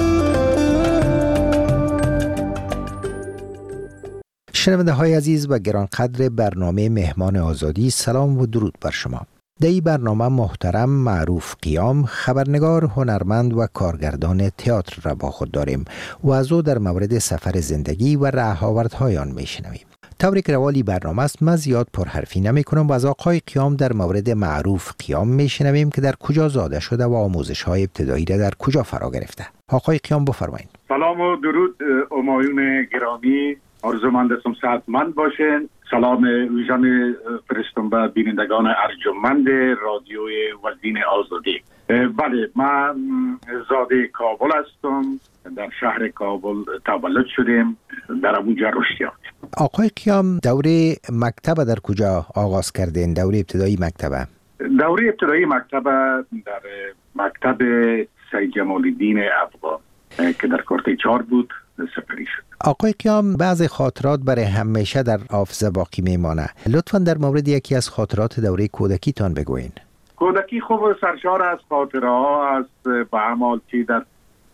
شنونده های عزیز و گرانقدر برنامه مهمان آزادی، سلام و درود بر شما. در این برنامه محترم معروف قیام، خبرنگار، هنرمند و کارگردان تئاتر را با خود داریم و از او در مورد سفر زندگی و رهاوردهای آن میشنویم. طوری که روالی برنامه است، من زیاد پرحرفی نمی کنم و از آقای قیام در مورد معروف قیام می شنویم که در کجا زاده شده و آموزش های ابتدایی را در کجا فرا گرفته. آقای قیام بفرمایید. سلام و درود همایون گرامی، آرزومند هستم صحتمند باشین. سلام ویژن فرستم به بینندگان ارجمند رادیوی وزین آزادی. بله، من زاده کابل هستم، در شهر کابل تولد شدیم، در اونجا رشد یافتیم. آقای قیام، دوره مکتب در کجا آغاز کردین؟ دوره ابتدایی مکتب؟ دوره ابتدایی مکتب در مکتب سید جمال الدین افغان که در کارت چهار بود سپری شد. آقای قیام، بعض خاطرات برای همیشه در حافظه باقی میمانه. لطفاً در مورد یکی از خاطرات دوره کودکیتان بگوین. کودکی خوب سرشار از خاطره ها است، به عمل چی در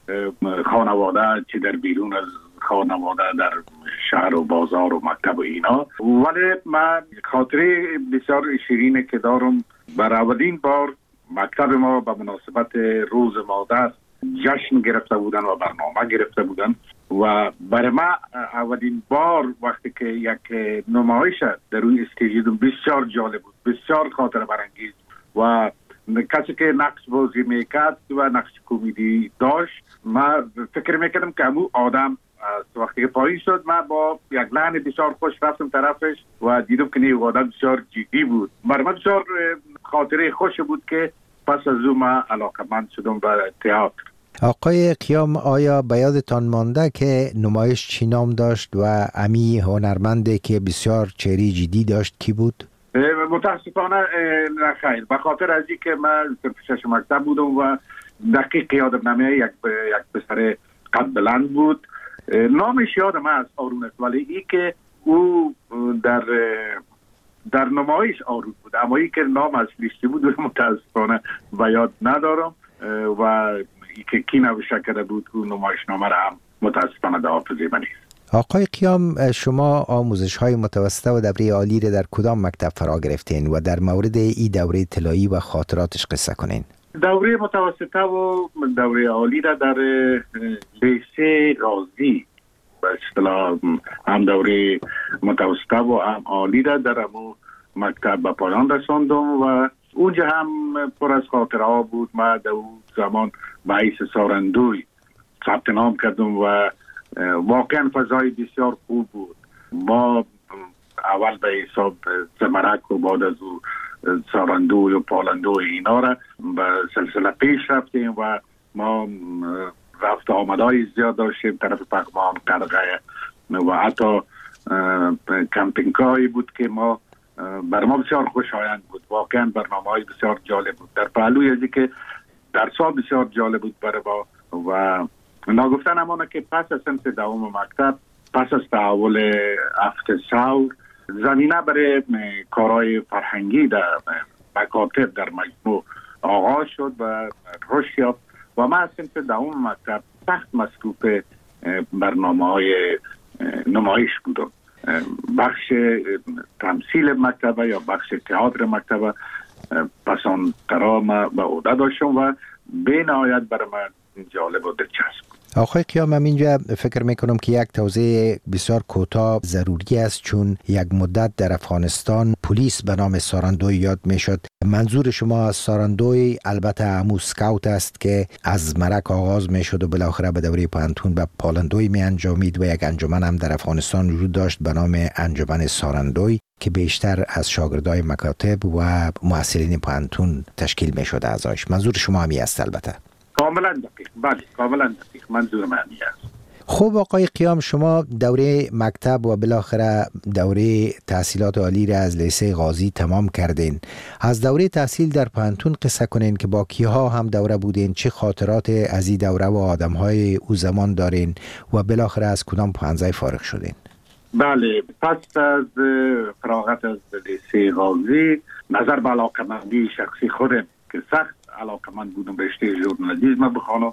خانواده چی در بیرون از خانواده، در شهر و بازار و مکتب و اینا. ولی من خاطره بسیار شیرینه که دارم. بر اولین بار مکتب ما به مناسبت روز مادر جشن گرفته بودن و برنامه گرفته بودن و برای ما اولین بار وقتی که یک نمایش در روی استیج دیدم بسیار جالب بود، بسیار خاطره برانگیز و کسی که نقش بازی میکرد و نقش کمدی داشت، من فکر میکردم که همون آدم وقتی که پایین شد، من با یک لحن بسیار خوش رفتم طرفش و دیدم که این آدم بسیار جدی بود. برای من بسیار خاطره خوش بود که پس از اون من علاقمند شدم به تئاتر. آقای قیام، آیا به یادتان مانده که نمایش چی نام داشت و امی هنرمنده که بسیار چهره جدی داشت کی بود؟ متاسفانه نه خیر، به خاطر از این که من شش مکتب بودم و دقیق یادم نمیاد. یک یک پسر قد بلند بود، نامش یادم است، آرون است، ولی ای که او در در نمایش آرون بود، اما ای که نام اصلیش بود متاسفانه به یاد ندارم و ای که کی نوشته کرده بود او نمایش نامه را هم متاسفانه در حافظه من نیست. آقای قیام، شما آموزش های متوسطه و دوره عالی را در کدام مکتب فرا گرفتین و در مورد این دوره طلایی و خاطراتش قصه کنین؟ دوره متوسطه و دوره عالی را در لیسه غازی، به اصطلاح هم دوره متوسطه و هم عالی را در همون مکتب به پایان رساندم و اونجا هم پر از خاطره ها بود. من در اون زمان به حیث سارندوی ثبت نام کردم و واقعا فضای بسیار خوب بود. ما اول به حساب زمرک و بعد از او سارندوی و پالندوی اینا را به سلسله پیش رفتیم و ما رفت آمدهای زیاد داشتیم طرف پغمان، قرقه و حتی کمپینگ‌هایی بود که ما بر ما بسیار خوشایند بود. واقعا برنامه‌های بسیار جالب بود. در پهلوی ازی که درس‌ها بسیار جالب بود برای ما و ناگفتن همانه که پس از سنف دوم مکتب پس از تحول هفت ثور زمینه برای کارهای فرهنگی در مکاتب در مجموع آغاز شد و رشد یافت و من از صنف دوم مکتب سخت مصروف برنامه‌های نمایش بودم. بخش تمثیل مکتبه یا بخش تئاتر مکتبه پسان ترا ما به عهده داشتم و به نهایت برای من جالب و دلچسب. آقای قیام، من اینجا فکر میکنم که یک توضیح بسیار کوتاه ضروری است، چون یک مدت در افغانستان پلیس به نام ساراندوی یاد میشد. منظور شما از ساراندوی البته همون سکاوت است که از مرک آغاز میشد و بالاخره به دوره پانتون به پالندوی می انجامید و یک انجمن هم در افغانستان وجود داشت به نام انجمن ساراندوی که بیشتر از شاگردای مکاتب و محصلین پانتون تشکیل میشد اعضاش. منظور شما همی است البته؟ کاملا دقیق. بله کاملا دقیق. منظور من است. خب آقای قیام، شما دوره مکتب و بالاخره دوره تحصیلات عالی را از لیسه غازی تمام کردین. از دوره تحصیل در پانتون قصه کنین که با کیها هم دوره بودین، چه خاطرات از این دوره و آدمهای او زمان دارین و بالاخره از کدام پانزه فارغ شدین؟ بله، پس از فراغت از لیسه غازی نظر به علاقمندی شخصی خودم که سخت علاقمند بودم به رشته ژورنالیسم بخوانم،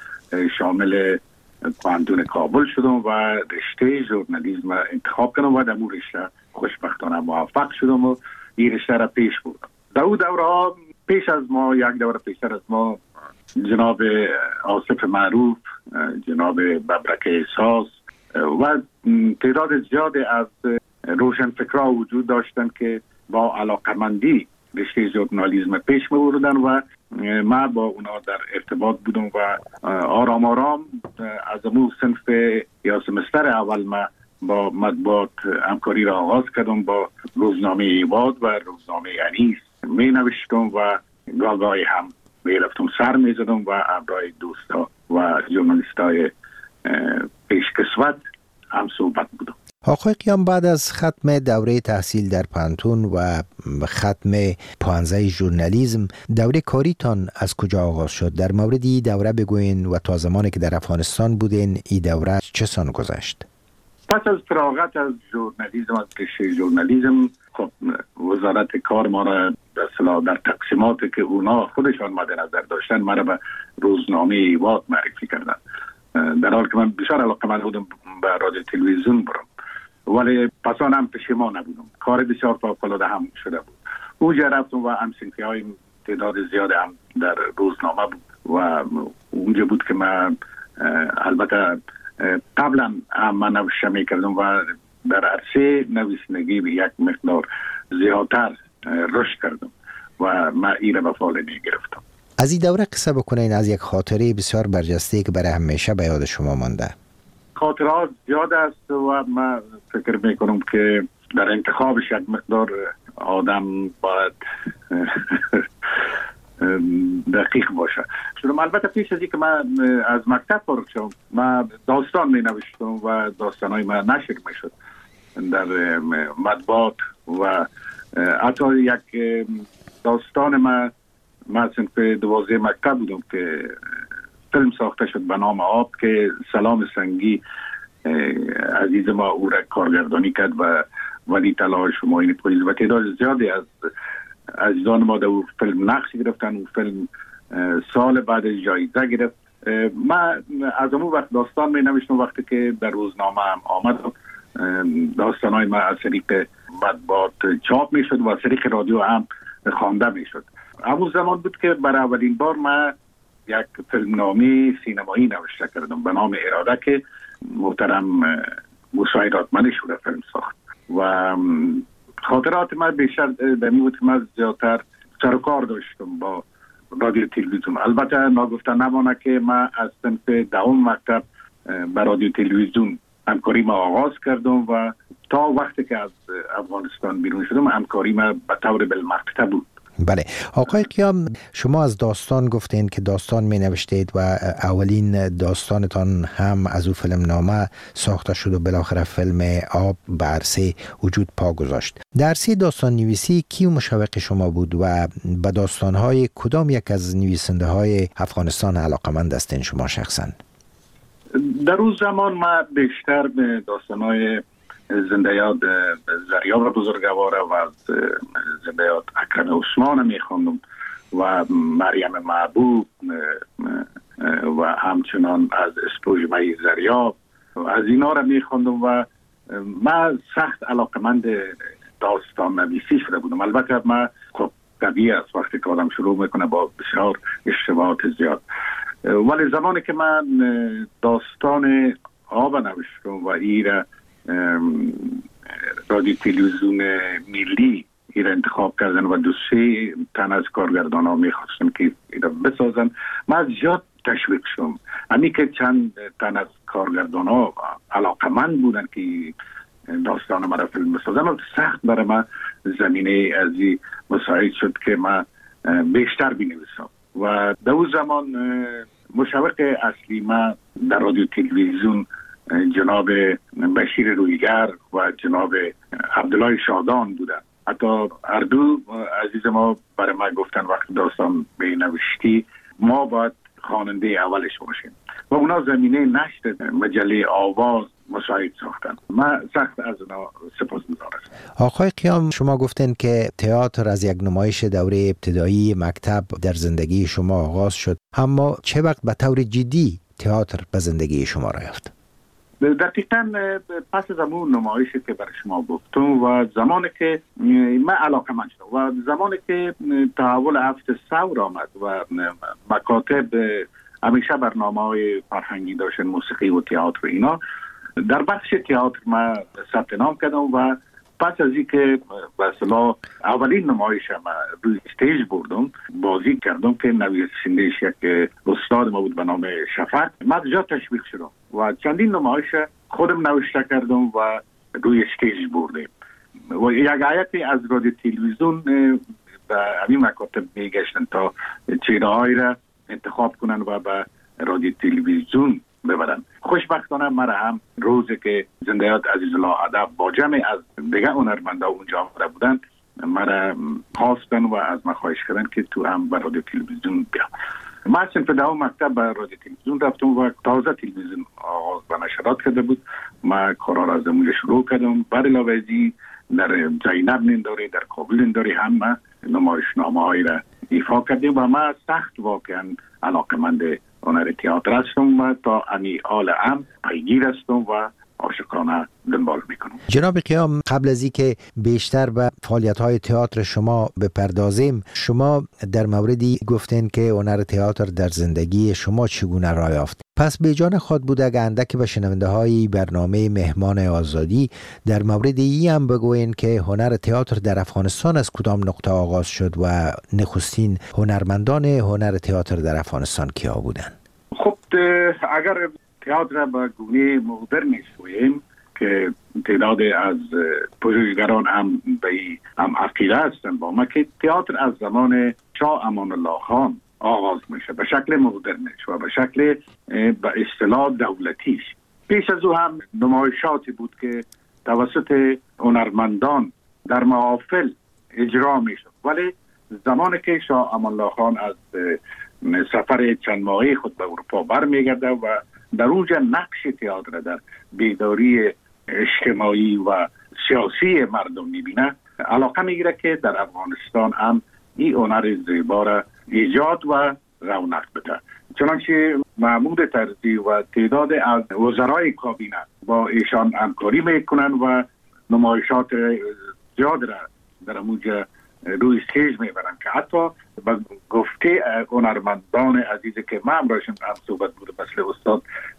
شامل پانتون کابل شدم و رشته ژورنالیسم انتخاب کردم و در اون رشته خوشبختانه موفق شدم و این رشته را پیش بردم. در اون دوره ها پیش از ما، یک دوره پیشتر از ما، جناب آصف معروف، جناب ببرک احساس و تعداد زیادی از روشنفکرها وجود داشتند که با علاقمندی رشته ژورنالیسم پیش می‌بردن و ما با اونا در ارتباط بودم و آرام آرام از امو صنف یا سمستر اول ما با مطبوعات همکاری را آغاز کردم. با روزنامه ایواد و روزنامه انیس می نوشتم و گاهی هم می رفتم سر می زدم و همراه دوستا و ژورنالیستای پیشکسوت هم صحبت بودم. آقای قیام، بعد از ختم دوره تحصیل در پانتون و ختم پانزه ژورنالیسم، دوره کاریتان از کجا آغاز شد؟ در مورد این دوره بگوین و تا زمانی که در افغانستان بودین این دوره چه سان گذشت؟ پس از فراغت از ژورنالیسم، از رشته ژورنالیسم، خب وزارت کار ما را به اصطلاح در تقسیماتی که اونا خودشان مد نظر داشتن ما را به روزنامه ایواد معرفی کردن، در حال که من بسیار علاقه‌مند بودم به رادیو تلویزیون برم، ولی پسان هم پشیمان نبودم. کار بسیار فوق‌العاده هم شده بود. اونجا رفتم و همسنفی‌های تعداد زیاد هم در روزنامه بود و اونجا بود که من البته قبلا هم من نوشته می‌کردم و در عرصه نویسندگی به یک مقدار زیادتر رشد کردم و من این را به فعال می‌گرفتم. از این دوره قصه بکنین، از یک خاطره بسیار برجسته که برای همیشه به یاد شما مانده. خاطرات زیاد است و من فکر میکنم که در انتخابش یک مقدار آدم باید دقیق باشه. چون البته پیش از اینکه من از مکتب فارغ شدم من داستان می نوشتم و داستانهای من نشر می شد در مطبوعات و حتی یک داستان من من صنف دوازده مکتب بودم که فیلم ساخته شد به نام آب که سلام سنگی عزیز ما او را کارگردانی کرد و ولی طلای شماین پولیس و تعداد زیادی از عزیزان ما در او فیلم نقش گرفتن. او فیلم سال بعد جایزه گرفت. من از اون وقت داستان می نوشتم، وقتی که در روزنامه هم آمد داستانهای ما از طریق مطبوعات چاپ می شد و از طریق رادیو هم خوانده می شد. همون زمان بود که برای اولین بار من یک فیلمنامه سینمایی نوشته کردم به نام اراده که محترم موسی راتمنی شده فیلم ساخت و خاطرات من بیشتر در این بود که من زیادتر سر و کار داشتم با رادیو تلویزیون. البته ناگفته نمانه که من از صنف دوم مکتب به رادیو تلویزیون همکاری ما آغاز کردم و تا وقتی که از افغانستان بیرون شدم همکاری ما به طور بالمقطع بود. بله آقای قیام، شما از داستان گفتین که داستان می نوشتید و اولین داستانتان هم از او فیلم نامه ساخته شد و بالاخره فیلم آب به عرصه وجود پا گذاشت. در عرصه داستان نویسی کی مشوق شما بود و به داستانهای کدام یک از نویسنده های افغانستان علاقمند هستین شما شخصا؟ در اون زمان ما بیشتر به داستانهای زنده یاد زریاب بزرگوار و از زنده یاد اکرم عثمان میخوندم و مریم محبوب و همچنان از اسپوژمه زریاب از اینا را میخوندم و من سخت علاقمند داستان نویسی شده بودم. البته من خب طبیعی است وقتی که آدم شروع میکنه با بسیار اشتباهات زیاد، ولی زمانی که من داستان آب نوشتم و ایره رادیو تلویزیون ملی ایره انتخاب کردن و دو سه تن از کارگردان ها میخواستن که ایره بسازن، من از زیاد تشویق شدم. همی که چند تن از کارگردان ها علاقمند بودن که داستان مرا فیلم بسازن، سخت برای من زمینه از این مساعد شد که من بیشتر بنویسم و در اون زمان مشوق اصلی من در رادیو تلویزیون جناب بشیر رویگر و جناب عبدالله شادان بودن. حتی هر دو عزیز ما برای ما گفتن وقت داستان بنوشتی ما باید خواننده اولش باشیم و اونا زمینه نشر مجله آواز مساعد ساختن. من سخت از اونا سپاسگزار هستم. آقای قیام، شما گفتن که تئاتر از یک نمایش دوره ابتدایی مکتب در زندگی شما آغاز شد، اما چه وقت به طور جدی تئاتر به زندگی شما را یافت؟ دقیقاً پس از اون نمایشی که برای شما گفتم و زمانی که من علاقه من شدم و زمانی که تحول هفت ثور آمد و مکاتب همیشه برنامه‌های فرهنگی داشتن، موسیقی و تئاتر اینا، در بخش تئاتر من ثبت نام کردم و پس از اینکه به اصطلاح اولین نمایش ما روی استیج بردم بازی کردم که نویسنده‌اش یک استاد ما بود به نام شفق، من جا تشویق شدم و چندین نمایش خودم نوشته کردم و روی استیج بردیم و یک هیئتی از رادیو تلویزیون به همین مکاتب میگشتن تا چهره‌هایی را انتخاب کنن و به رادیو تلویزیون ببرن. خوشبختانه مرا هم روزی که زنده یاد عزیزالله ادب با جمع از دیگه هنرمندا اونجا آمده بودن مرا خواستن و از من خواهش کردن که تو هم به رادیو تلویزیون بیا. من صنف دوم مکتب به رادیو تلویزیون رفتم و تازه تلویزیون آغاز به نشرات کرده بود. من کارا را از اونجا شروع کردم. بر علاوه ازی در زینب ننداری، در کابل ننداری هم من نمایشنامه‌هایی را ایفا کردیم و من سخت واقعا علاقمند هنر تئاتر هستم و تا امی آل هم پیگیر هستم و عاشقانه دنبال میکنم. جناب قیام، قبل از اینکه بیشتر به فعالیت‌های تئاتر شما بپردازیم، شما در موردی گفتین که هنر تئاتر در زندگی شما چگونه راه یافت. پس به جان خود بود اگه اندکی به شنونده‌های برنامه مهمان آزادی در مورد این هم بگوین که هنر تئاتر در افغانستان از کدام نقطه آغاز شد و نخستین هنرمندان هنر تئاتر در افغانستان کیا بودند؟ خب اگر تئاتر با گونه مدرن شویم که تعداد از پژوهشگران هم به هم عقیده هستند با ما که تئاتر از زمان شاه امان الله خان آغاز میشه به شکل مدرنش و به شکل به اصطلاح دولتیش. پیش از او هم نمایشاتی بود که توسط هنرمندان در محافل اجرا میشد، ولی زمانی که شاه امان الله خان از سفر چند ماهه خود به اروپا برمیگرده و در اونجا نقش تئاتر در بیداری اجتماعی و سیاسی مردم میبینه، علاقه میگیره که در افغانستان هم این هنر زیبا را ایجاد و رونق بده. چنانچه محمود طرزی و تعداد از وزرای کابینه با ایشان همکاری میکنن و نمایشات زیاد را در اونجا روی استیج میبرن که حتی با گفته هنرمندان عزیزی که من امراشون هم صحبت بود، مثل استاد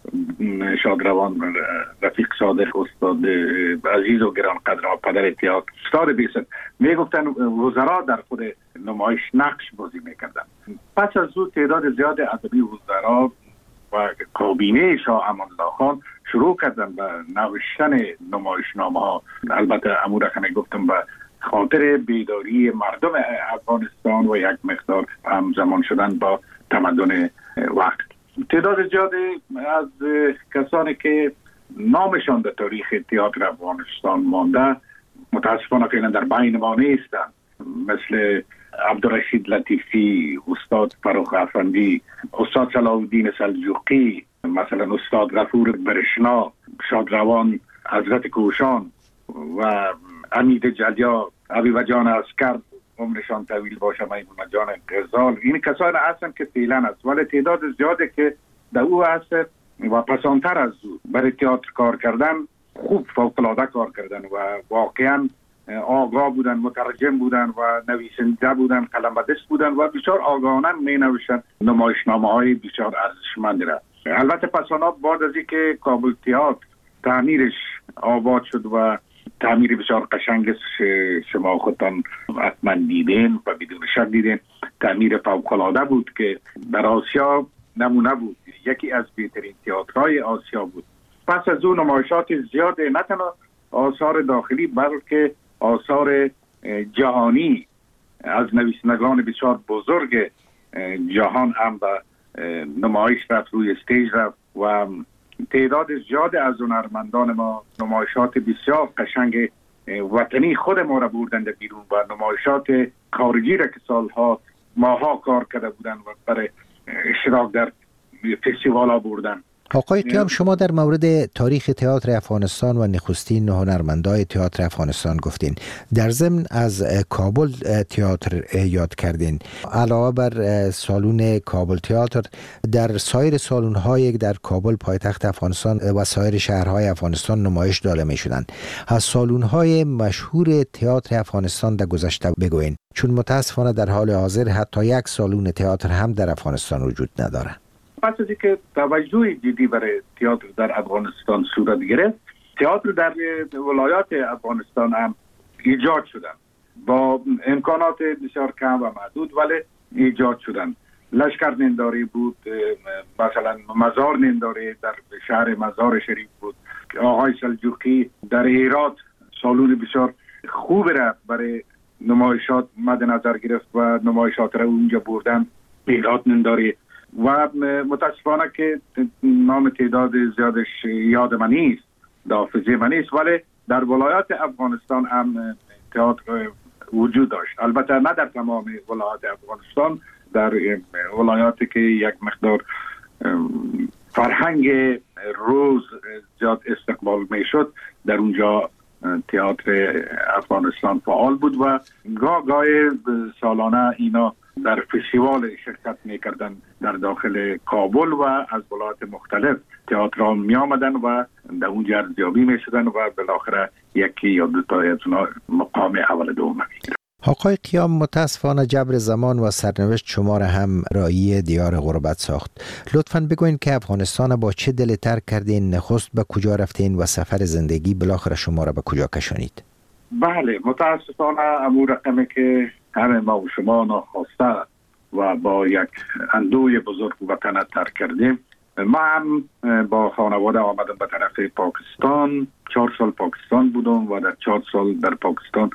شادروان رفیق صادق، استاد عزیز و گرانقدر پدر تئاتر استاد بیست، میگفتن وزرا در خود نمایش نقش بازی میکردن. پس از او تعداد زیاد ادبی وزرا و کابینه شاه امان الله خان شروع کردن به نوشتن نمایشنامه ها. البته امور که میگفتم به خاطر بیداری مردم افغانستان و یک مقدار همزمان شدن با تمدن وقت. تعداد زیادی از کسانی که نامشان در تاریخ تئاتر افغانستان مانده متاسفانه فعلا در بین ما نیستند، مثل عبدالرشید لطیفی، استاد فروخ افندی، استاد صلاح الدین سلجوقی، مثلا استاد غفور برشنا، شادروان حضرت کوشان و امید جلیا، حبیب جان عسکر عمرشان طویل باشه، میمون جان غزال، این کسان هستن که فعلا است، ولی تعداد زیاده که در او هست و پسانتر از او برای تئاتر کار کردن، خوب فوق‌العاده کار کردن و واقعا آگاه بودن، مترجم بودن و نویسنده بودن، قلم‌دست بودن و بسیار آگاهانه می نوشتن نمایشنامه های بسیار ارزشمند را. البته پسانا بعد از اینکه کابل تئاتر تعمیرش آباد شد و تعمیر بسیار قشنگ شما خودتان حتما دیدین و بدون شک دیدین، تعمیر فوق‌العاده بود که در آسیا نمونه بود، یکی از بهترین تئاترهای آسیا بود. پس از اون نمایشات زیاد، نه تنها آثار داخلی بلکه آثار جهانی از نویسندگان بسیار بزرگ جهان هم به نمایش رفت، روی استیج رفت و تعداد زیاد از هنرمندان ما نمایشات بسیار قشنگ وطنی خود ما را بردند بیرون و نمایشات خارجی را که سالها ماها کار کرده بودند و برای اشتراک در فستیوال ها بردن. آقای قیام، شما در مورد تاریخ تئاتر افغانستان و نخستین هنرمندای تئاتر افغانستان گفتین. در ضمن از کابل تئاتر یاد کردین. علاوه بر سالن کابل تئاتر، در سایر سالن‌های در کابل پایتخت افغانستان و سایر شهرهای افغانستان نمایش داده می‌شدند. از سالن‌های مشهور تئاتر افغانستان در گذشته بگوین، چون متاسفانه در حال حاضر حتی یک سالن تئاتر هم در افغانستان وجود نداره. پس از اینکه توجه جدی برای تئاتر در افغانستان صورت گرفت، تئاتر در ولایات افغانستان هم ایجاد شدن با امکانات بسیار کم و محدود، ولی ایجاد شدن. لشکر ننداری بود، مثلا مزار ننداری در شهر مزار شریف بود، آقای سلجوقی در هرات سالون بسیار خوب را برای نمایشات مد نظر گرفت و نمایشات را اونجا بردن، هرات ننداری. و متاسفانه که نام تعداد زیادش یاد من نیست، حافظه من نیست، ولی در ولایات افغانستان هم تئاتر وجود داشت. البته نه در تمام ولایات افغانستان، در ولایاتی که یک مقدار فرهنگ روز زیاد استقبال می شد، در اونجا تئاتر افغانستان فعال بود و گاه گاه سالانه اینا در فستیوال شرکت میکردن در داخل کابل و از ولایات مختلف تئاترها می آمدن و در اونجا ارزیابی می شدن و بالاخره یکی یا دو تا از اونها مقام اول دوم میگیرن. آقای قیام، متاسفانه جبر زمان و سرنوشت شما را هم رایی دیار غربت ساخت. لطفاً بگوین که افغانستان با چه دلی ترک کردین، نخست به کجا رفتین و سفر زندگی بالاخره شما را به کجا کشانید؟ بله، متاسفانه امور رقمی که همه ما و شما ناخواسته و با یک اندوی بزرگ وطن ترک کردیم. ما هم با خانواده آمدم به طرف پاکستان. چهار سال پاکستان بودم و در چهار سال در پاکستان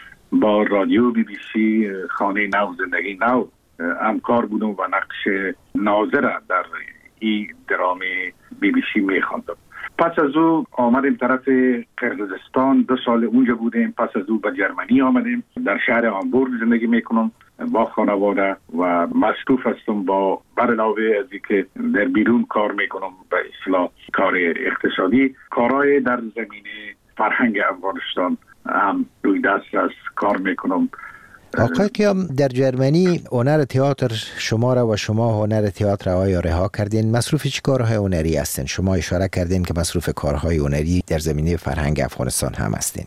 با رادیو بی بی سی خانه نو زندگی نو همکار بودم و نقش ناظر در این درام بی بی سی می خواندم. پس از او آمدیم طرف قرقیزستان، دو سال اونجا بودیم. پس از او به جرمنی آمدیم، در شهر هامبورگ زندگی میکنم با خانواده و مصروف هستم با بر علاوه از اینکه در بیرون کار میکنم به اصلاح کار اقتصادی، کارهای در زمینه فرهنگ افغانستان هم روی دست است کار میکنم. آقای قیام، در جرمنی هنر تئاتر شما را و شما هنر تئاتر آیا رها کردین؟ مصروف چه کارهای هنری هستین؟ شما اشاره کردین که مصروف کارهای هنری در زمینه فرهنگ افغانستان هم هستین.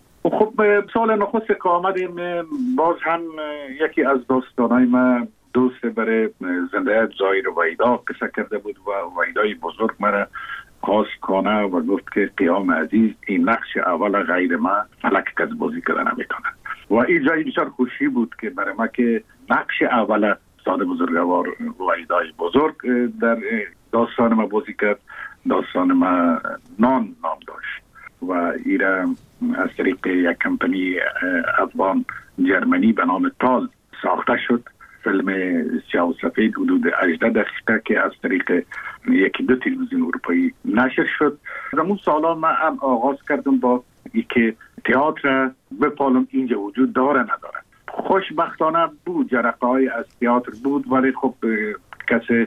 خب سال نخست که آمدیم باز هم یکی از دوستانای ما دوست برای زنده زایر ویدا قصه کرده بود و ویدای بزرگ مرا خواست کنه و گفت که قیام عزیز این نقش اول غیر ما فلک کس بازی کردن نمیتونه و این جایی بسیار خوشی بود که برای ما که نقش اول استاد بزرگوار ویدای بزرگ در داستان ما بازی کرد. داستان ما نان نام داشت و ایره از طریق یک کمپانی افغان جرمنی به نام تال ساخته شد. فیلم سیاه و سفید حدود هجده دقیقه که از طریق یکی دو تلویزیون اروپایی نشر شد. در اون سالا من هم آغاز کردم با ای که تئاتر بپالم اینجا وجود داره نداره. خوشبختانه بود، جرقه های از تئاتر بود، ولی خب کسی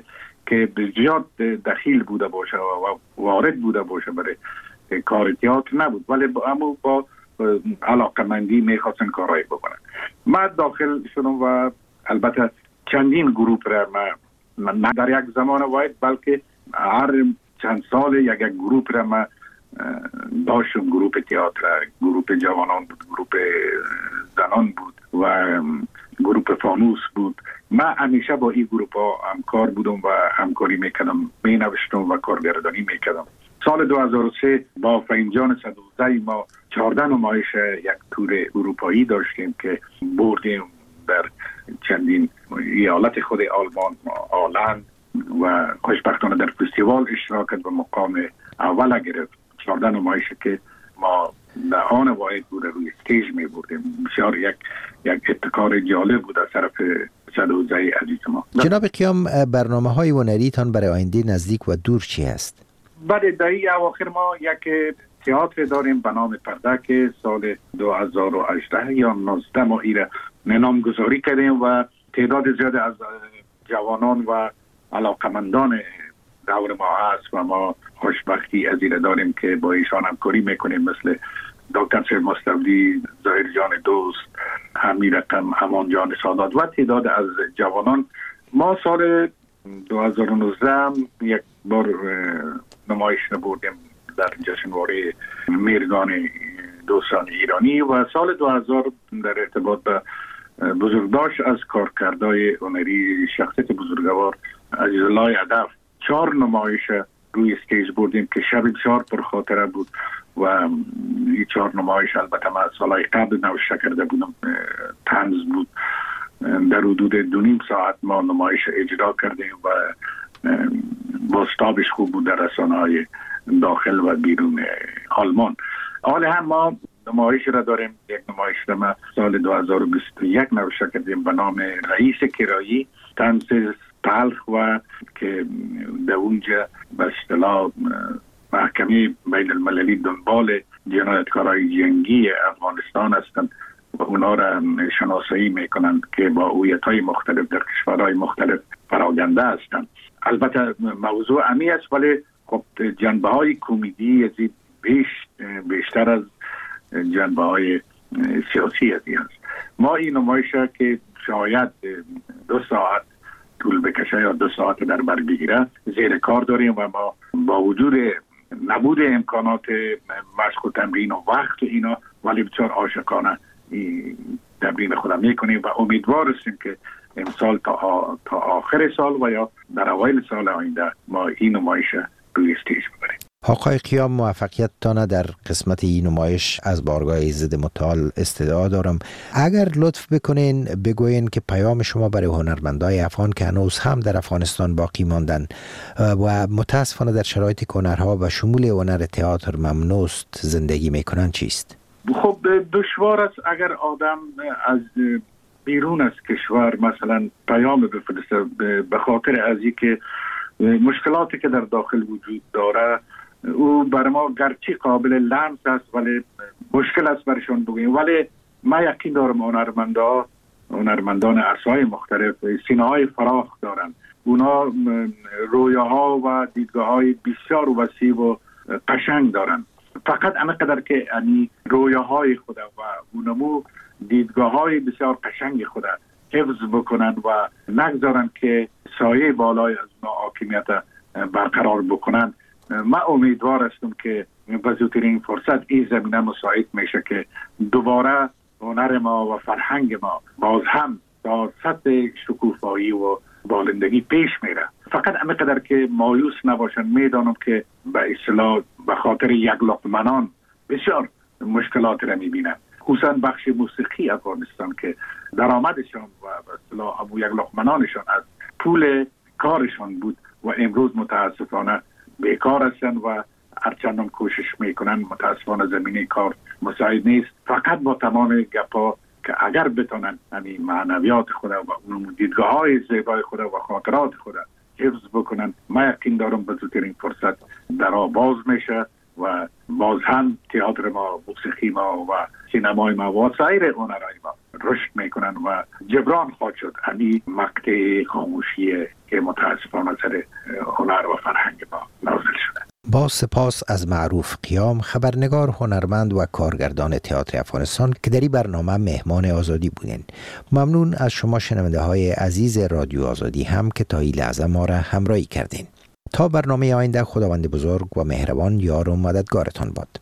که زیاد دخیل بوده باشه و وارد بوده باشه برای کار تئاتر نبود، ولی با اما با علاقمندی میخواستن کارهای بکنن. من داخل شدم و البته چندین گروپ را ما نه در یک زمان واحد بلکه هر چند سال یک یک گروپ را ما داشتم. گروپ تئاتر، گروپ جوانان بود، گروپ زنان بود و گروپ فانوس بود. من همیشه با این گروپ ها همکار بودم و همکاری میکردم، می نوشتم و کارگردانی میکردم. سال دو هزار و سه با فهیمجان صدوزی ما چهارده نمایش یک تور اروپایی داشتیم که بردیم در چندین ایالت خود آلمان، آلند و خوشبختانه در فستیوال اشتراک و مقام اول گرفت. چهارده نمایش که ما در آن واحد بود روی استیج می بردیم. بسیار یک یک ابتکار جالب بود از طرف صدوزی عزیز ما. جناب قیام، برنامه های هنریتان برای آینده نزدیک و دور چی است؟ بعد دهی اواخر ما یک تئاتر داریم به نام پرده که سال دو هزار و هجده یا نوزده ما ایره نامگذاری کردیم و تعداد زیاد از جوانان و علاقمندان دور ما هست و ما خوشبختی از این داریم که با ایشان همکاری میکنیم، مثل دکتر سید مستولی، ظاهر جان دوست، امیر رقم، امان جان سادات و تعداد از جوانان. ما سال دو هزار و نوزده یک بار نمایش نبردیم در جشنواره میرگان دوستان ایرانی و سال دو هزار در ارتباط به بزرگداشت از کارکردهای هنری شخصیت بزرگوار عزیزالله هدف چهار نمایش روی استیج بردیم که شب بسیار پرخاطره بود و این چهار نمایش البته من سالهای قبل نوشته کرده بودم. طنز بود، در حدود دو نیم ساعت ما نمایش اجرا کردیم و بازتابش خوب بود در رسانه‌های داخل و بیرون آلمان. حال هم ما نمایش را داریم، یک نمایش را ما سال دو هزار و بیست و یک نوشته کردیم به نام رئیس کرایی، طنز تلخ و که در اونجا به اصطلاح محکمه بین المللی دنبال جنایتکارای جنگی افغانستان هستند و اونا را شناسایی میکنند که با هویت‌های مختلف در کشورهای مختلف پراگنده هستند. البته موضوع عمیق است ولی خب جنبه های کمدی از بیش بیشتر از جنبه های سیاسی از این است. ما این نمایش که شاید دو ساعت طول بکشه یا دو ساعت در بر بگیره زیر کار داریم و ما با وجود نبود امکانات مشق و تمرین و وقت و اینا ولی بسیار عاشقانه تمرین خودم میکنیم و امیدوار هستیم که امسال تا, تا آخر سال و یا در اوایل سال آینده ما این نمایش روی استیج ببریم. آقای قیام، موفقیت تانه در قسمت این نمایش از بارگاه ضد متعال استدعا دارم. اگر لطف بکنین بگوین که پیام شما برای هنرمندای افغان که هنوز هم در افغانستان باقی ماندن و متاسفانه در شرایط که هنرها و شمول هنر تئاتر ممنوست زندگی میکنن چیست؟ خب دشوار است اگر آدم از بیرون از کشور مثلا پیام بفرسته به خاطر از اینکه مشکلاتی که در داخل وجود داره او بر ما گرچه قابل لمس است ولی مشکل است برشان بگوییم. ولی ما یقین دارم هنرمندا هنرمندان عصای مختلف سینه‌های فراخ دارن. اونا رویاها و دیدگاه‌های بسیار وسیع و قشنگ دارن. فقط همینقدر که یعنی رویاهای خود و اونمو دیدگاه‌های بسیار قشنگ خود حفظ بکنن و نگذارن که سایه بالای از اونا حاکمیت برقرار بکنن. من امیدوار هستم که به زودترین فرصت این زمینه مساعد میشه که دوباره هنر ما و فرهنگ ما باز هم تا سطح شکوفایی و بالندگی پیش میره. فقط همینقدر که مایوس نباشن. میدانم که به اصطلاح به خاطر یک لقمنان بسیار مشکلات را میبینن، خصوصا بخش موسیقی افغانستان که درآمدشان و به اصطلاح ابو یک لقمنانشان از پول کارشان بود و امروز متاسفانه بیکار هستند و هرچندان کوشش میکنن متاسفانه زمینه کار مساعد نیست. فقط با تمام گپا که اگر بتونن همین معنویات خود و اون دیدگاه های زیبای خود و خاطرات خود حفظ بکنن، من یقین دارم به زودترین فرصت درا باز میشه و باز هم تئاتر ما، موسیقی ما و سینمای ما و سایر هنرهای ما رشد میکنن و جبران خواهد شد همین مقطع خاموشی که متاسفانه سر هنر و فرهنگ ما نازل شده. با سپاس از معروف قیام، خبرنگار، هنرمند و کارگردان تئاتر افغانستان که در این برنامه مهمان آزادی بودین. ممنون از شما شنونده های عزیز رادیو آزادی هم که تا این لحظه ما را همراهی کردین. تا برنامه آینده، خداوند بزرگ و مهربان یار و مددگارتان باد.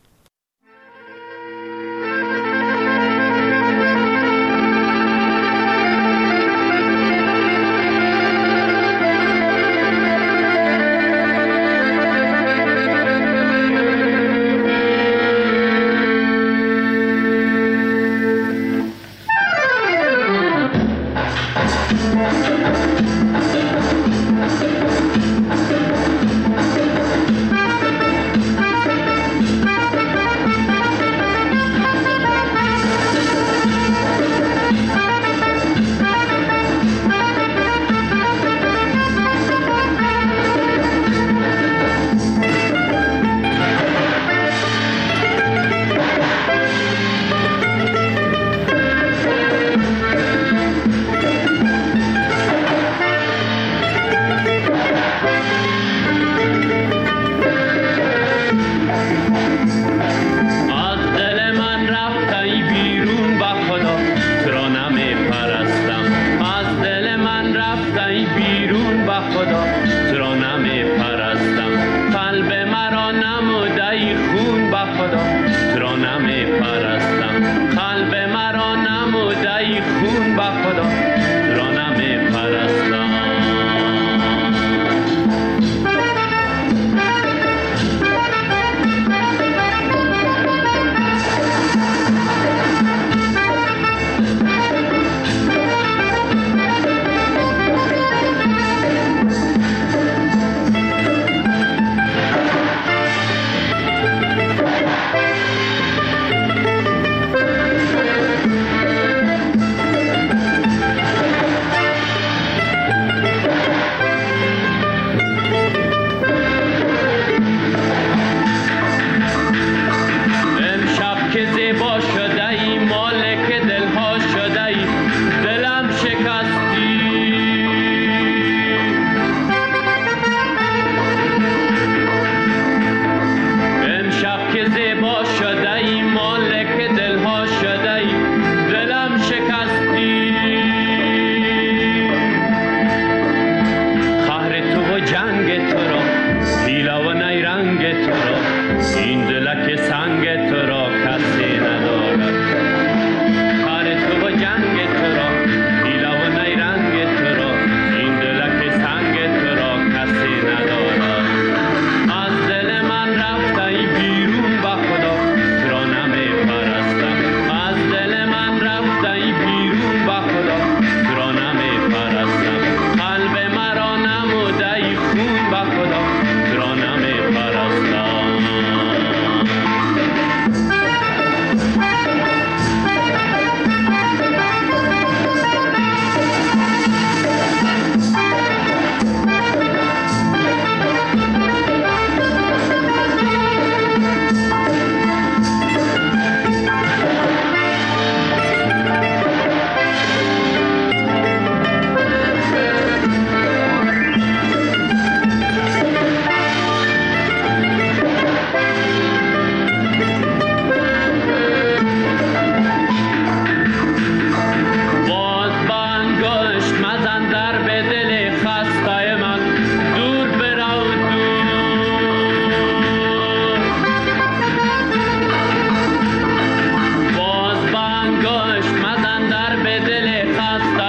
خست